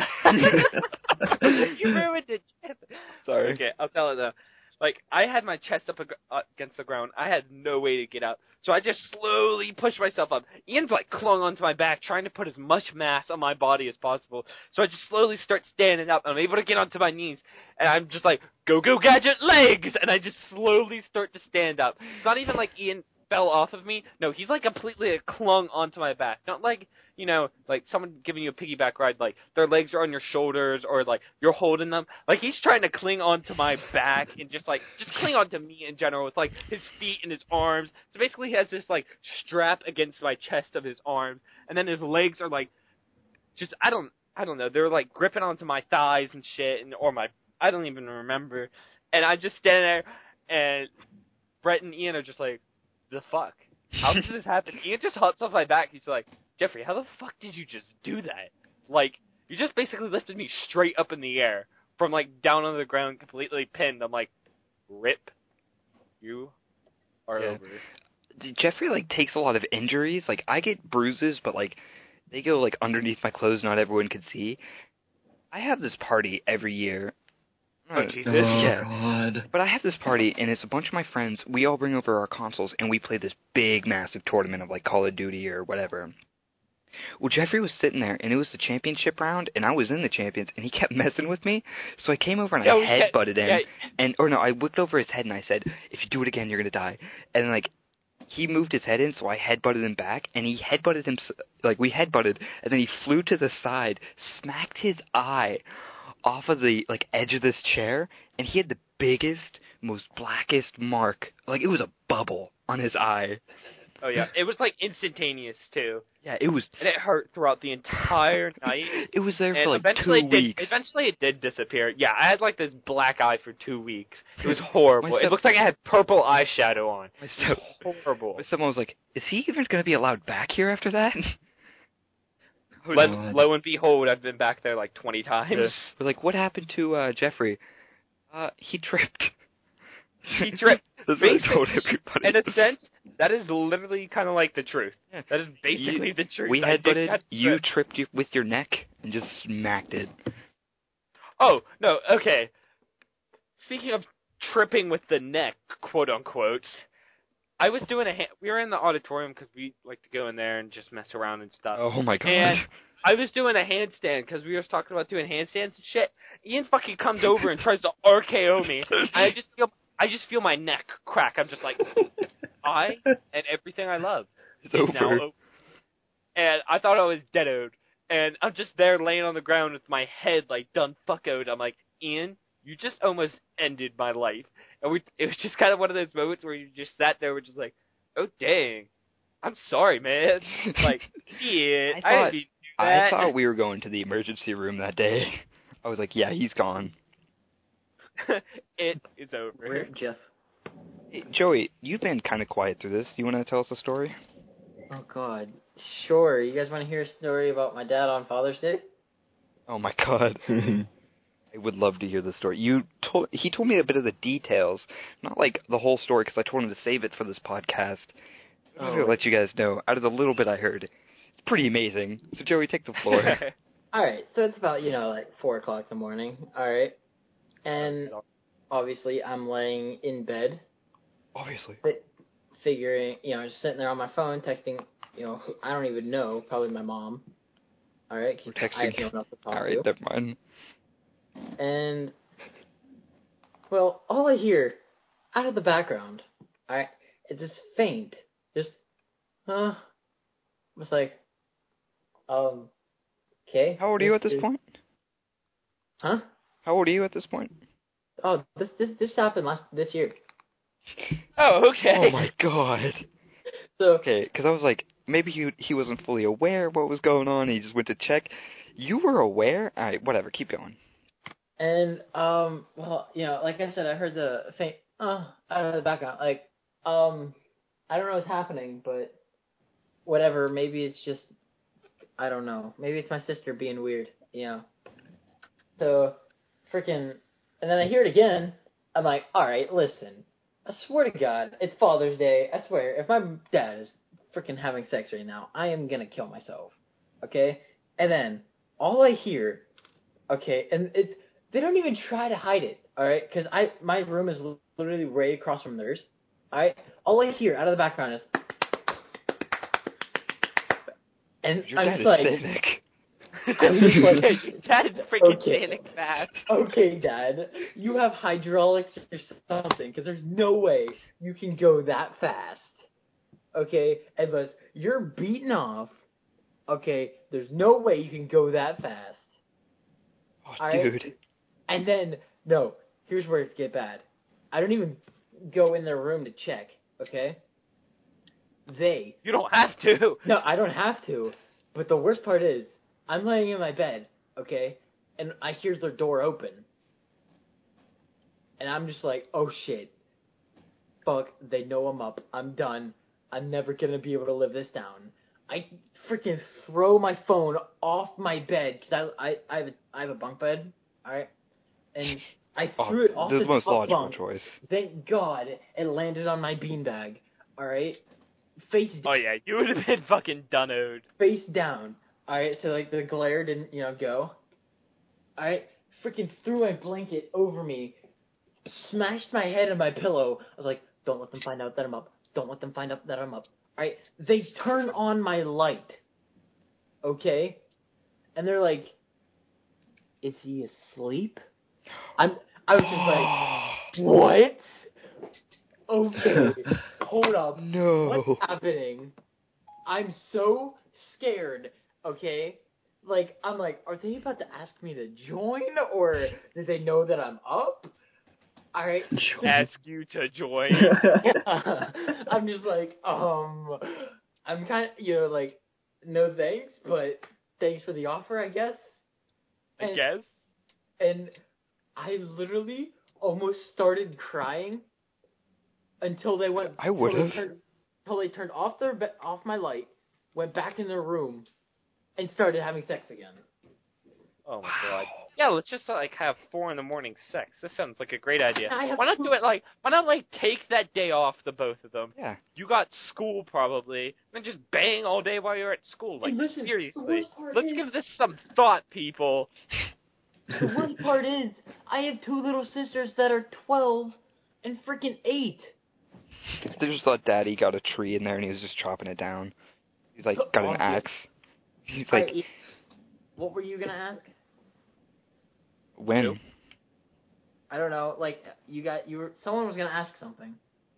You ruined it, Jeff. Sorry. Okay, I'll tell it though. Like, I had my chest up against the ground. I had no way to get out. So I just slowly pushed myself up. Ian's like clung onto my back, trying to put as much mass on my body as possible. So I just slowly start standing up. I'm able to get onto my knees. And I'm just like, Go-Go Gadget legs! And I just slowly start to stand up. It's not even like Ian fell off of me. No, he's like completely clung onto my back. Not like, you know, like someone giving you a piggyback ride, like their legs are on your shoulders or like you're holding them. Like he's trying to cling onto my back and just cling onto me in general with like his feet and his arms. So basically he has this like strap against my chest of his arms, and then his legs are like just I don't know, they're like gripping onto my thighs and shit, and or my I don't even remember. And I just stand there, and Brett and Ian are just like, the fuck? How did this happen? Ian just hops off my back. He's like, Jeffrey, how the fuck did you just do that? Like, you just basically lifted me straight up in the air from, like, down on the ground, completely pinned. I'm like, rip. You are over. Jeffrey, like, takes a lot of injuries. Like, I get bruises, but, like, they go, like, underneath my clothes, not everyone can see. I have this party every year. Oh, Jesus. Yeah. God. But I have this party, and it's a bunch of my friends. We all bring over our consoles, and we play this big, massive tournament of, like, Call of Duty or whatever. Well, Jeffrey was sitting there, and it was the championship round, and I was in the champions, and he kept messing with me. So I came over, and I headbutted him. Yeah. I looked over his head, and I said, if you do it again, you're going to die. And, like, he moved his head in, so I headbutted him back, and he headbutted him, like, we headbutted, and then he flew to the side, smacked his eye off of the, like, edge of this chair, and he had the biggest, most blackest mark. Like, it was a bubble on his eye. Oh, yeah. It was, like, instantaneous, too. Yeah, it was... And it hurt throughout the entire night. It was there for, like, eventually 2 weeks. Eventually it did disappear. Yeah, I had, like, this black eye for 2 weeks. It was horrible. It looked like I had purple eyeshadow on. It was horrible. Someone was like, is he even going to be allowed back here after that? Lo and behold, I've been back there, like, 20 times. Yeah. We're like, what happened to Jeffrey? He tripped. He tripped. That's what I told everybody. In a sense, that is literally kind of like the truth. Yeah. That is basically the truth. We headbutted, you tripped with your neck and just smacked it. Oh, no, okay. Speaking of tripping with the neck, quote unquote, I was doing we were in the auditorium because we like to go in there and just mess around and stuff. Oh my god. And I was doing a handstand because we were talking about doing handstands and shit. Ian fucking comes over and tries to RKO me. And I just feel my neck crack. I'm just like, I and everything I love is now over. And I thought I was dead-oed. And I'm just there laying on the ground with my head like done fuckoed. I'm like, Ian, you just almost ended my life. And it was just kind of one of those moments where you just sat there, we're just like, oh dang, I'm sorry, man. Like, shit, I I didn't mean to do I that. thought we were going to the emergency room that day. I was like, yeah, he's gone. It is over. Rip Jeff. Hey, Joey, you've been kind of quiet through this. You want to tell us a story? Oh God. Sure. You guys want to hear a story about my dad on Father's Day? Oh my God. I would love to hear the story. He told me a bit of the details, not like the whole story, because I told him to save it for this podcast. I'm just gonna let you guys know. Out of the little bit I heard, it's pretty amazing. So Joey, take the floor. All right. So it's about like 4:00 in the morning. All right. And obviously I'm laying in bed. Obviously. Figuring, just sitting there on my phone texting, I don't even know, probably my mom. All right. We're texting. I have no one else to talk All right, to. never mind. And, well, all I hear out of the background, it's just faint. Just, it's like, okay. How old are you at this point? Huh? How old are you at this point? Oh, this happened this year. Oh, okay. Oh my God. So, Okay, because I was like, maybe he wasn't fully aware of what was going on. He just went to check. You were aware? All right, whatever. Keep going. and, well, like I said, I heard the faint, out of the background. Like, I don't know what's happening, but whatever. Maybe it's just, I don't know. Maybe it's my sister being weird, So, freaking, and then I hear it again. I'm like, alright, listen. I swear to God, it's Father's Day. I swear, if my dad is freaking having sex right now, I am gonna kill myself. Okay? And then, all I hear, okay, and they don't even try to hide it, alright? Because my room is literally right across from theirs. Alright? All I hear out of the background is, and Your I'm dad just is like, Cynic. I'm just like, That is freaking Okay. panic fast. okay, Dad, you have hydraulics or something, because there's no way you can go that fast. Okay, and but you're beaten off. Okay, there's no way you can go that fast. Oh, Alright? dude. And then, no, here's where it gets bad. I don't even go in their room to check, okay? You don't have to. No, I don't have to. But the worst part is, I'm laying in my bed, okay? And I hear their door open. And I'm just like, oh shit. Fuck, they know I'm up. I'm done. I'm never gonna be able to live this down. I freaking throw my phone off my bed, because I have a bunk bed, alright? And I threw it off the this most logical bunk. choice. Thank God it landed on my beanbag, alright? Face Oh yeah, you would have been fucking done-oed. face down. Alright, so like the glare didn't, go. Alright, freaking threw my blanket over me, smashed my head in my pillow. I was like, don't let them find out that I'm up. Don't let them find out that I'm up. Alright, they turn on my light. Okay? And they're like, is he asleep? I was just like, what? Okay, hold up. No. What's happening? I'm so scared, okay? Like, I'm like, are they about to ask me to join, or did they know that I'm up? Alright. Ask you to join. I'm just like, I'm kind of, like, no thanks, but thanks for the offer, I guess. I guess. And I literally almost started crying until they went. I would have. Until they turned off off my light, went back in their room, and started having sex again. Oh my God. Yeah, let's just have 4 a.m. sex. This sounds like a great idea. I have Why not two- do it why not take that day off, the both of them? Yeah. You got school probably, and just bang all day while you're at school. Like, Hey, listen, the seriously. worst part Let's is- give this some thought, people. The worst part is, I have two little sisters that are 12 and freaking 8. They just thought Daddy got a tree in there and he was just chopping it down. He's like, got an axe. He's like, What were you gonna ask? when? Nope. I don't know. Like someone was gonna ask something.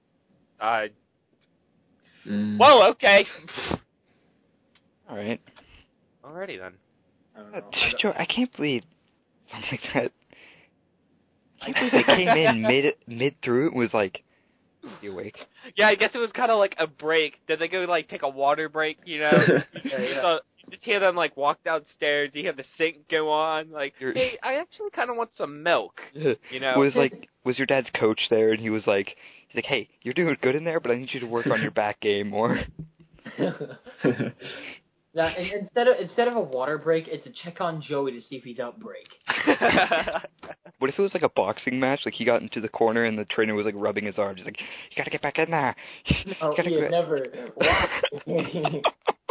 Well, okay. All right. Alrighty then. I don't know. Joe, I can't believe something like that. I can't believe they came in mid through it and was like, Is he awake? Yeah, I guess it was kind of like a break. Did they go like take a water break? You know, So you just hear them like walk downstairs. You hear the sink go on. Like, hey, I actually kind of want some milk. Yeah. You know, Was your dad's coach there? And he's like, hey, you're doing good in there, but I need you to work on your back game more. Now, instead of a water break, it's a check on Joey to see if he's out break. What if it was like a boxing match? Like he got into the corner and the trainer was like rubbing his arm, just like, you gotta get back in there. Oh, yeah, never. Wow.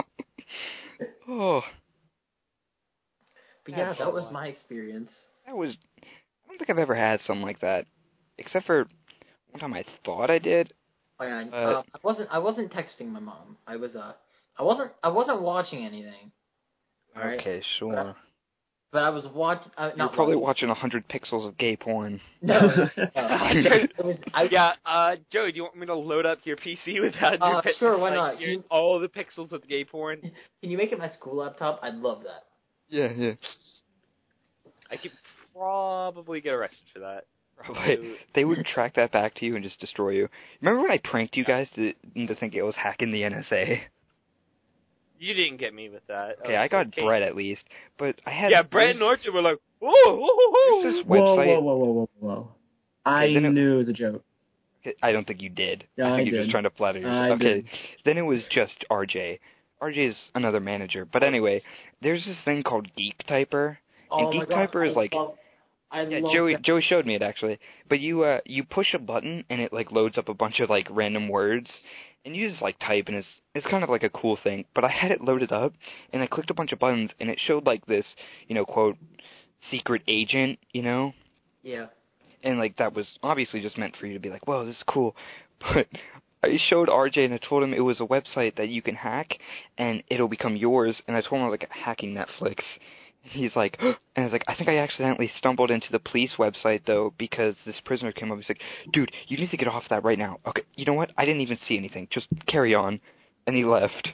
Oh. But yeah, that was my experience. I don't think I've ever had something like that, except for one time I thought I did. Oh yeah, I wasn't texting my mom. I wasn't watching anything. All right? Okay, sure. But I was watching. You're probably watching 100 pixels of gay porn. No. Joey, do you want me to load up your PC with that? Sure, why not? All the pixels of the gay porn. Can you make it my school laptop? I'd love that. Yeah. I could probably get arrested for that. Probably. They would track that back to you and just destroy you. Remember when I pranked you guys into thinking I was hacking the NSA? You didn't get me with that. Okay, I got Brett at least, but I had... Yeah, Brett and Archie were like, whoa. There's this website... Whoa. I knew it was a joke. I don't think you did. Yeah, I think I you're just trying to flatter yourself. Okay, then it was just RJ. RJ is another manager. But anyway, there's this thing called Geek Typer. And Geek Typer is like... Joey showed me it actually. But you push a button and it like loads up a bunch of like random words, and you just like type, and it's kind of like a cool thing. But I had it loaded up and I clicked a bunch of buttons and it showed like this, quote, secret agent, Yeah. And like that was obviously just meant for you to be like, whoa, this is cool. But I showed RJ and I told him it was a website that you can hack and it'll become yours. And I told him I was like hacking Netflix. He's like, and I was like, I think I accidentally stumbled into the police website, though, because this prisoner came up. He's like, dude, you need to get off that right now. Okay, you know what? I didn't even see anything. Just carry on. And he left.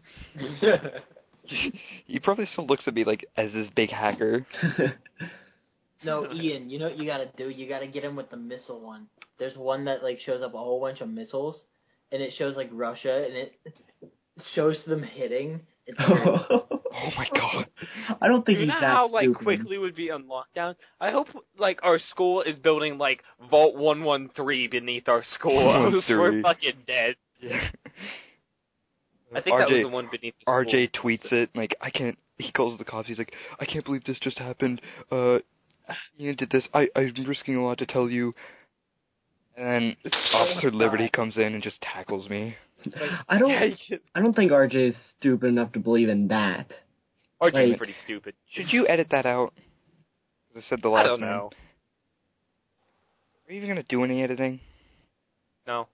He probably still looks at me like as this big hacker. No, Ian, you know what you gotta do? You gotta get him with the missile one. There's one that like shows up a whole bunch of missiles, and it shows like Russia, and it shows them hitting. It's Oh my god! I don't think he's that how stupid. quickly would be on lockdown. I hope like our school is building like Vault 113 beneath our school. We're fucking dead. Yeah. I think that was the one beneath the school. RJ tweets it like, I can't. He calls the cops. He's like, I can't believe this just happened. Ian did this. I'm risking a lot to tell you. And then Officer Liberty comes in and just tackles me. I don't think RJ is stupid enough to believe in that. RJ's pretty stupid. Should you edit that out? As I said the last I don't know. Are you even going to do any editing? No.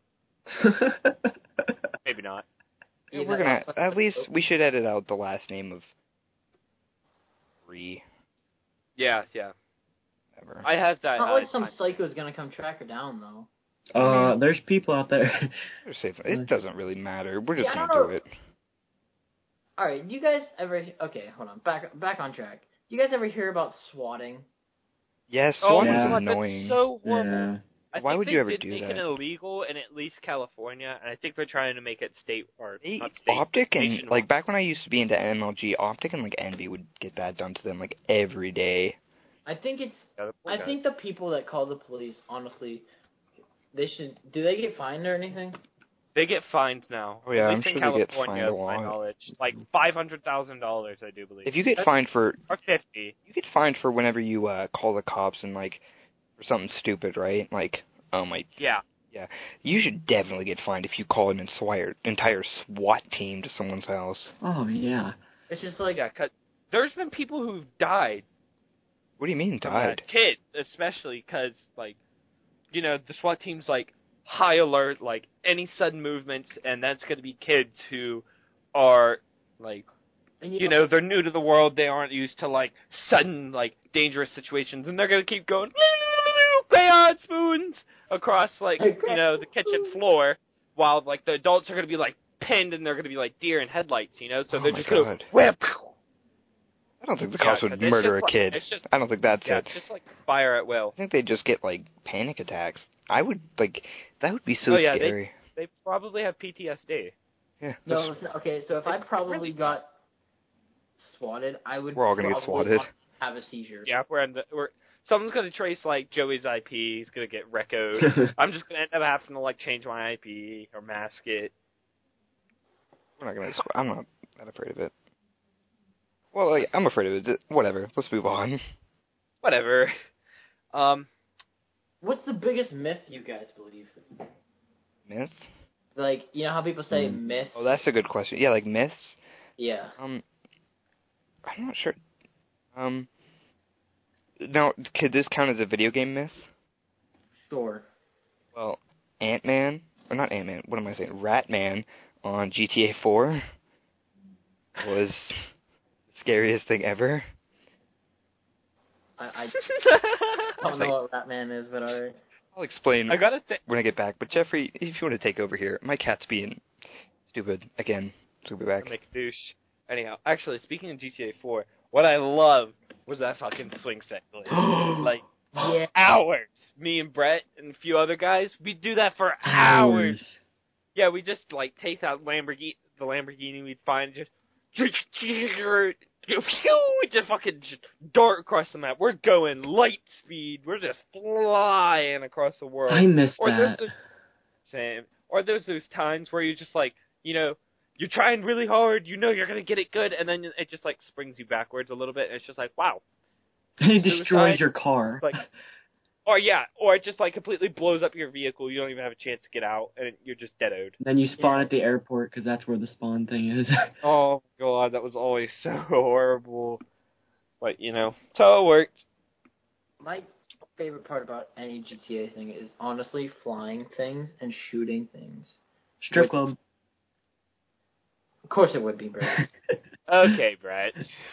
Maybe not. Yeah, we're going to... At least we should edit out the last name of... Bree. Yeah. Whatever. I have that. Not like some psycho's gonna come track her down, though. There's people out there. It doesn't really matter. We're just gonna do it. Alright, you guys ever... Okay, hold on. Back on track. You guys ever hear about swatting? Yes, swatting is annoying. That's so horrible. Yeah. Why would you ever do that? They did make it illegal in at least California, and I think they're trying to make it state or not state. Optic and like back when I used to be into MLG, Optic and like Envy would get that done to them like every day. I think the people that call the police, honestly, they should. Do they get fined or anything? They get fined now. Oh yeah, at I'm least sure in they get California, fined a lot. my knowledge, like $500,000, I do believe. If you get fined for or 50, you get fined for whenever you call the cops and like for something stupid, right? Like, oh my. Yeah. Yeah, you should definitely get fined if you call an entire SWAT team to someone's house. Oh yeah. It's just like cause there's been people who've died. What do you mean died? Kids, especially, because like, the SWAT team's like high alert, like any sudden movements, and that's going to be kids who are like, they're new to the world. They aren't used to like sudden like dangerous situations, and they're going to keep going crayon spoons across like the kitchen floor, while like the adults are going to be like pinned, and they're going to be like deer in headlights, so they're just going to whip. I don't think the cops would murder a kid. I don't think that's it. It's just like fire at will. I think they'd just get like panic attacks. I would that would be so scary. they probably have PTSD. Yeah. No, okay. So if I It's probably really got swatted, I would. We're all gonna get probably swatted. have a seizure. Yeah, someone's gonna trace like Joey's IP. He's gonna get recoed. I'm just gonna end up having to like change my IP or mask it. We're not gonna. I'm not that afraid of it. Well, like, I'm afraid of it. Whatever. Let's move on. Whatever. What's the biggest myth you guys believe? Myth? Like, you know how people say myth? Oh, that's a good question. Yeah, like myths. Yeah. I'm not sure. Now, could this count as a video game myth? Sure. Well, Ant-Man, or not Ant-Man, what am I saying? Rat-Man on GTA 4 was the scariest thing ever. I don't know what Ratman is, but alright. I'll explain I gotta when I get back. But Jeffrey, if you want to take over here, my cat's being stupid again. So we'll be back. make a douche. Anyhow, actually, speaking of GTA 4, what I loved was that fucking swing set glitch. Like, Yeah. hours. Me and Brett and a few other guys, we do that for hours. Yeah, we just like take out the Lamborghini we'd find, just fucking just dart across the map. We're going light speed. We're just flying across the world. I missed that. Same. Or there's those times where you're just like, you know, you're trying really hard, you know you're gonna get it good, and then it just like springs you backwards a little bit, and it's just like, wow. And it destroys Suicide, your car. Like, or it just like completely blows up your vehicle. You don't even have a chance to get out, and you're just dead-oed. Then you spawn at the airport because that's where the spawn thing is. Oh god, that was always so horrible. But you know, so it worked. My favorite part about any GTA thing is honestly flying things and shooting things. Strip club. Of course it would be, Brett. Okay, Brett.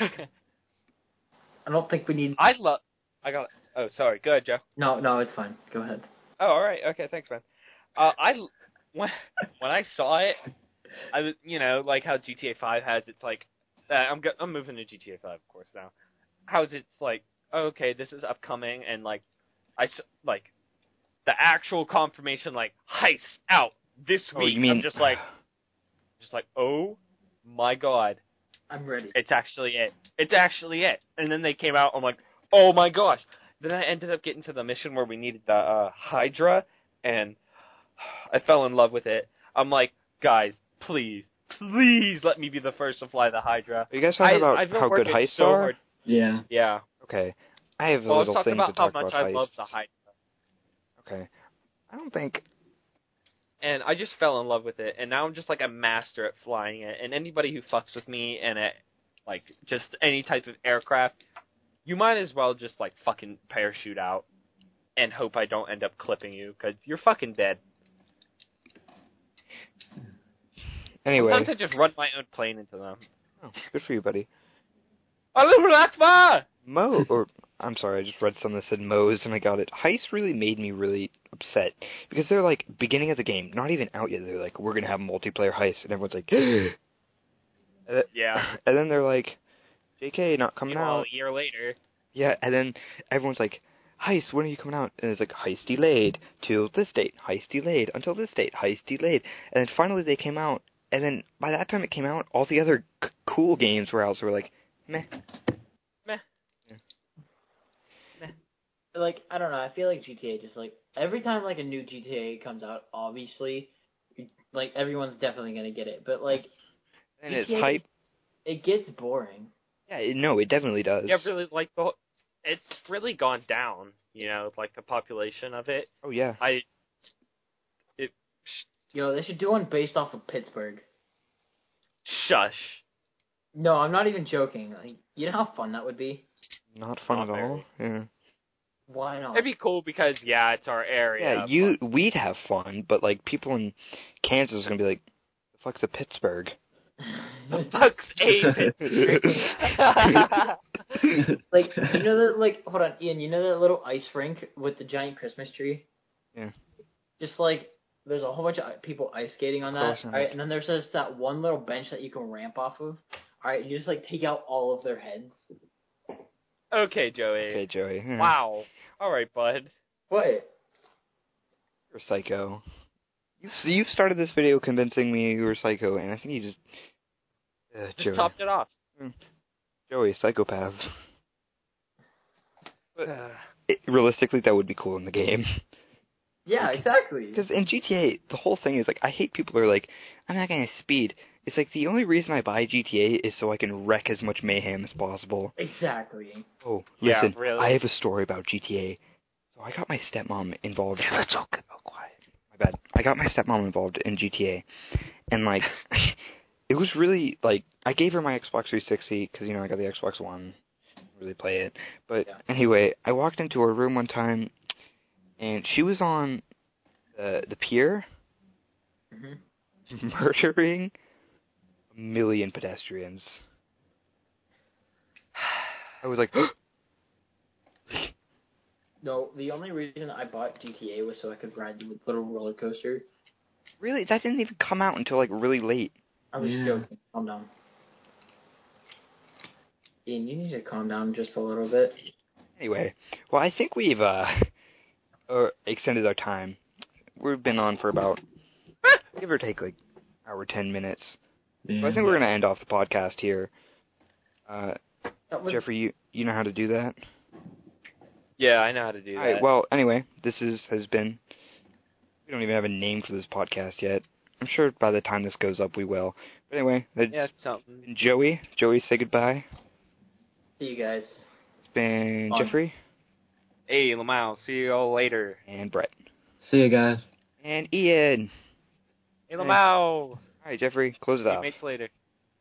I don't think we need... Oh, sorry. Go ahead, Joe. No, it's fine. Go ahead. Oh, all right. Okay, thanks, man. When I saw it, I was, you know, like how GTA 5 has, it's like, I'm moving to GTA 5, of course, now. How is it like, oh, okay, this is upcoming, and like, like, the actual confirmation, like, heist out this week. You mean... I'm just like, oh my god. I'm ready. It's actually it. And then they came out, I'm like, oh my gosh. Then I ended up getting to the mission where we needed the Hydra, and I fell in love with it. I'm like, guys, please let me be the first to fly the Hydra. Are you guys talking about how good heists are? Hard. Yeah. Yeah. Okay. I have a Well, little I was thing talking to talk about about how much heists. I love the Hydra. Okay. I don't think... And I just fell in love with it, and now I'm just like a master at flying it. And anybody who fucks with me and it, like just any type of aircraft, you might as well just like fucking parachute out and hope I don't end up clipping you, because you're fucking dead. Anyway. Sometimes I just run my own plane into them. Oh, good for you, buddy. Allahu Akbar! I'm sorry, I just read something that said Moe's and I got it. Heist really made me really upset. Because they're like, beginning of the game, not even out yet, they're like, we're gonna have multiplayer heist, and everyone's like, yeah. And then they're like, JK, not coming out. A year later. Yeah, and then everyone's like, heist, when are you coming out? And it's like, heist delayed till this date, heist delayed until this date, heist delayed. And then finally they came out, and then by that time it came out, all the other cool games were out, so we're like, meh. Like, I don't know, I feel like GTA just, like, every time, like, a new GTA comes out, obviously, like, everyone's definitely gonna get it, but, like, And GTA, it's hype. It gets boring. Yeah, no, it definitely does. Yeah, really, like, it's really gone down, you know, like, the population of it. Oh, yeah. Yo, they should do one based off of Pittsburgh. Shush. No, I'm not even joking. Like, you know how fun that would be? Not fun Not at all. Yeah. Why not? It'd be cool because, yeah, it's our area. Yeah, we'd have fun, but, like, people in Kansas are gonna be like, the fuck's a Pittsburgh? The fuck's a Pittsburgh? Like, you know that, like, hold on, Ian, you know that little ice rink with the giant Christmas tree? Yeah. Just, like, there's a whole bunch of people ice skating on that, alright, and then there's just that one little bench that you can ramp off of, alright, you just, like, take out all of their heads. Okay, Joey. Okay, Joey. Yeah. Wow. Alright, bud. What? You're a psycho. You've started this video convincing me you were psycho, and I think you just... Just Joey. topped it off. Joey, psychopath. But realistically, that would be cool in the game. Yeah, exactly. Because in GTA, the whole thing is, like, I hate people who are like, I'm not going to speed. It's like, the only reason I buy GTA is so I can wreck as much mayhem as possible. Exactly. Oh, Yeah, listen, really. I have a story about GTA. So I got my stepmom involved. Yeah, that's all good. Oh, quiet. My bad. I got my stepmom involved in GTA. And, like, it was really, like, I gave her my Xbox 360, because, you know, I got the Xbox One. Really play it. But anyway, I walked into her room one time, and she was on the pier, murdering a million pedestrians. I was like, No, the only reason I bought GTA was so I could ride the little roller coaster. really? That didn't even come out until, like, really late. I was joking. Calm down. Ian, you need to calm down just a little bit. Anyway, well, I think we've extended our time. We've been on for about, give or take, like, hour 10 minutes. Yeah. So I think we're going to end off the podcast here. Was... Jeffrey, you know how to do that? Yeah, I know how to do that. All right, well, anyway, this has been... We don't even have a name for this podcast yet. I'm sure by the time this goes up, we will. But anyway, it's something. Been Joey. Joey, say goodbye. See you guys. It's been Jeffrey. Hey, Lamau. See you all later. And Brett. See you guys. And Ian. Hey, Lamau. All right, Jeffrey, close it off. Teammates later.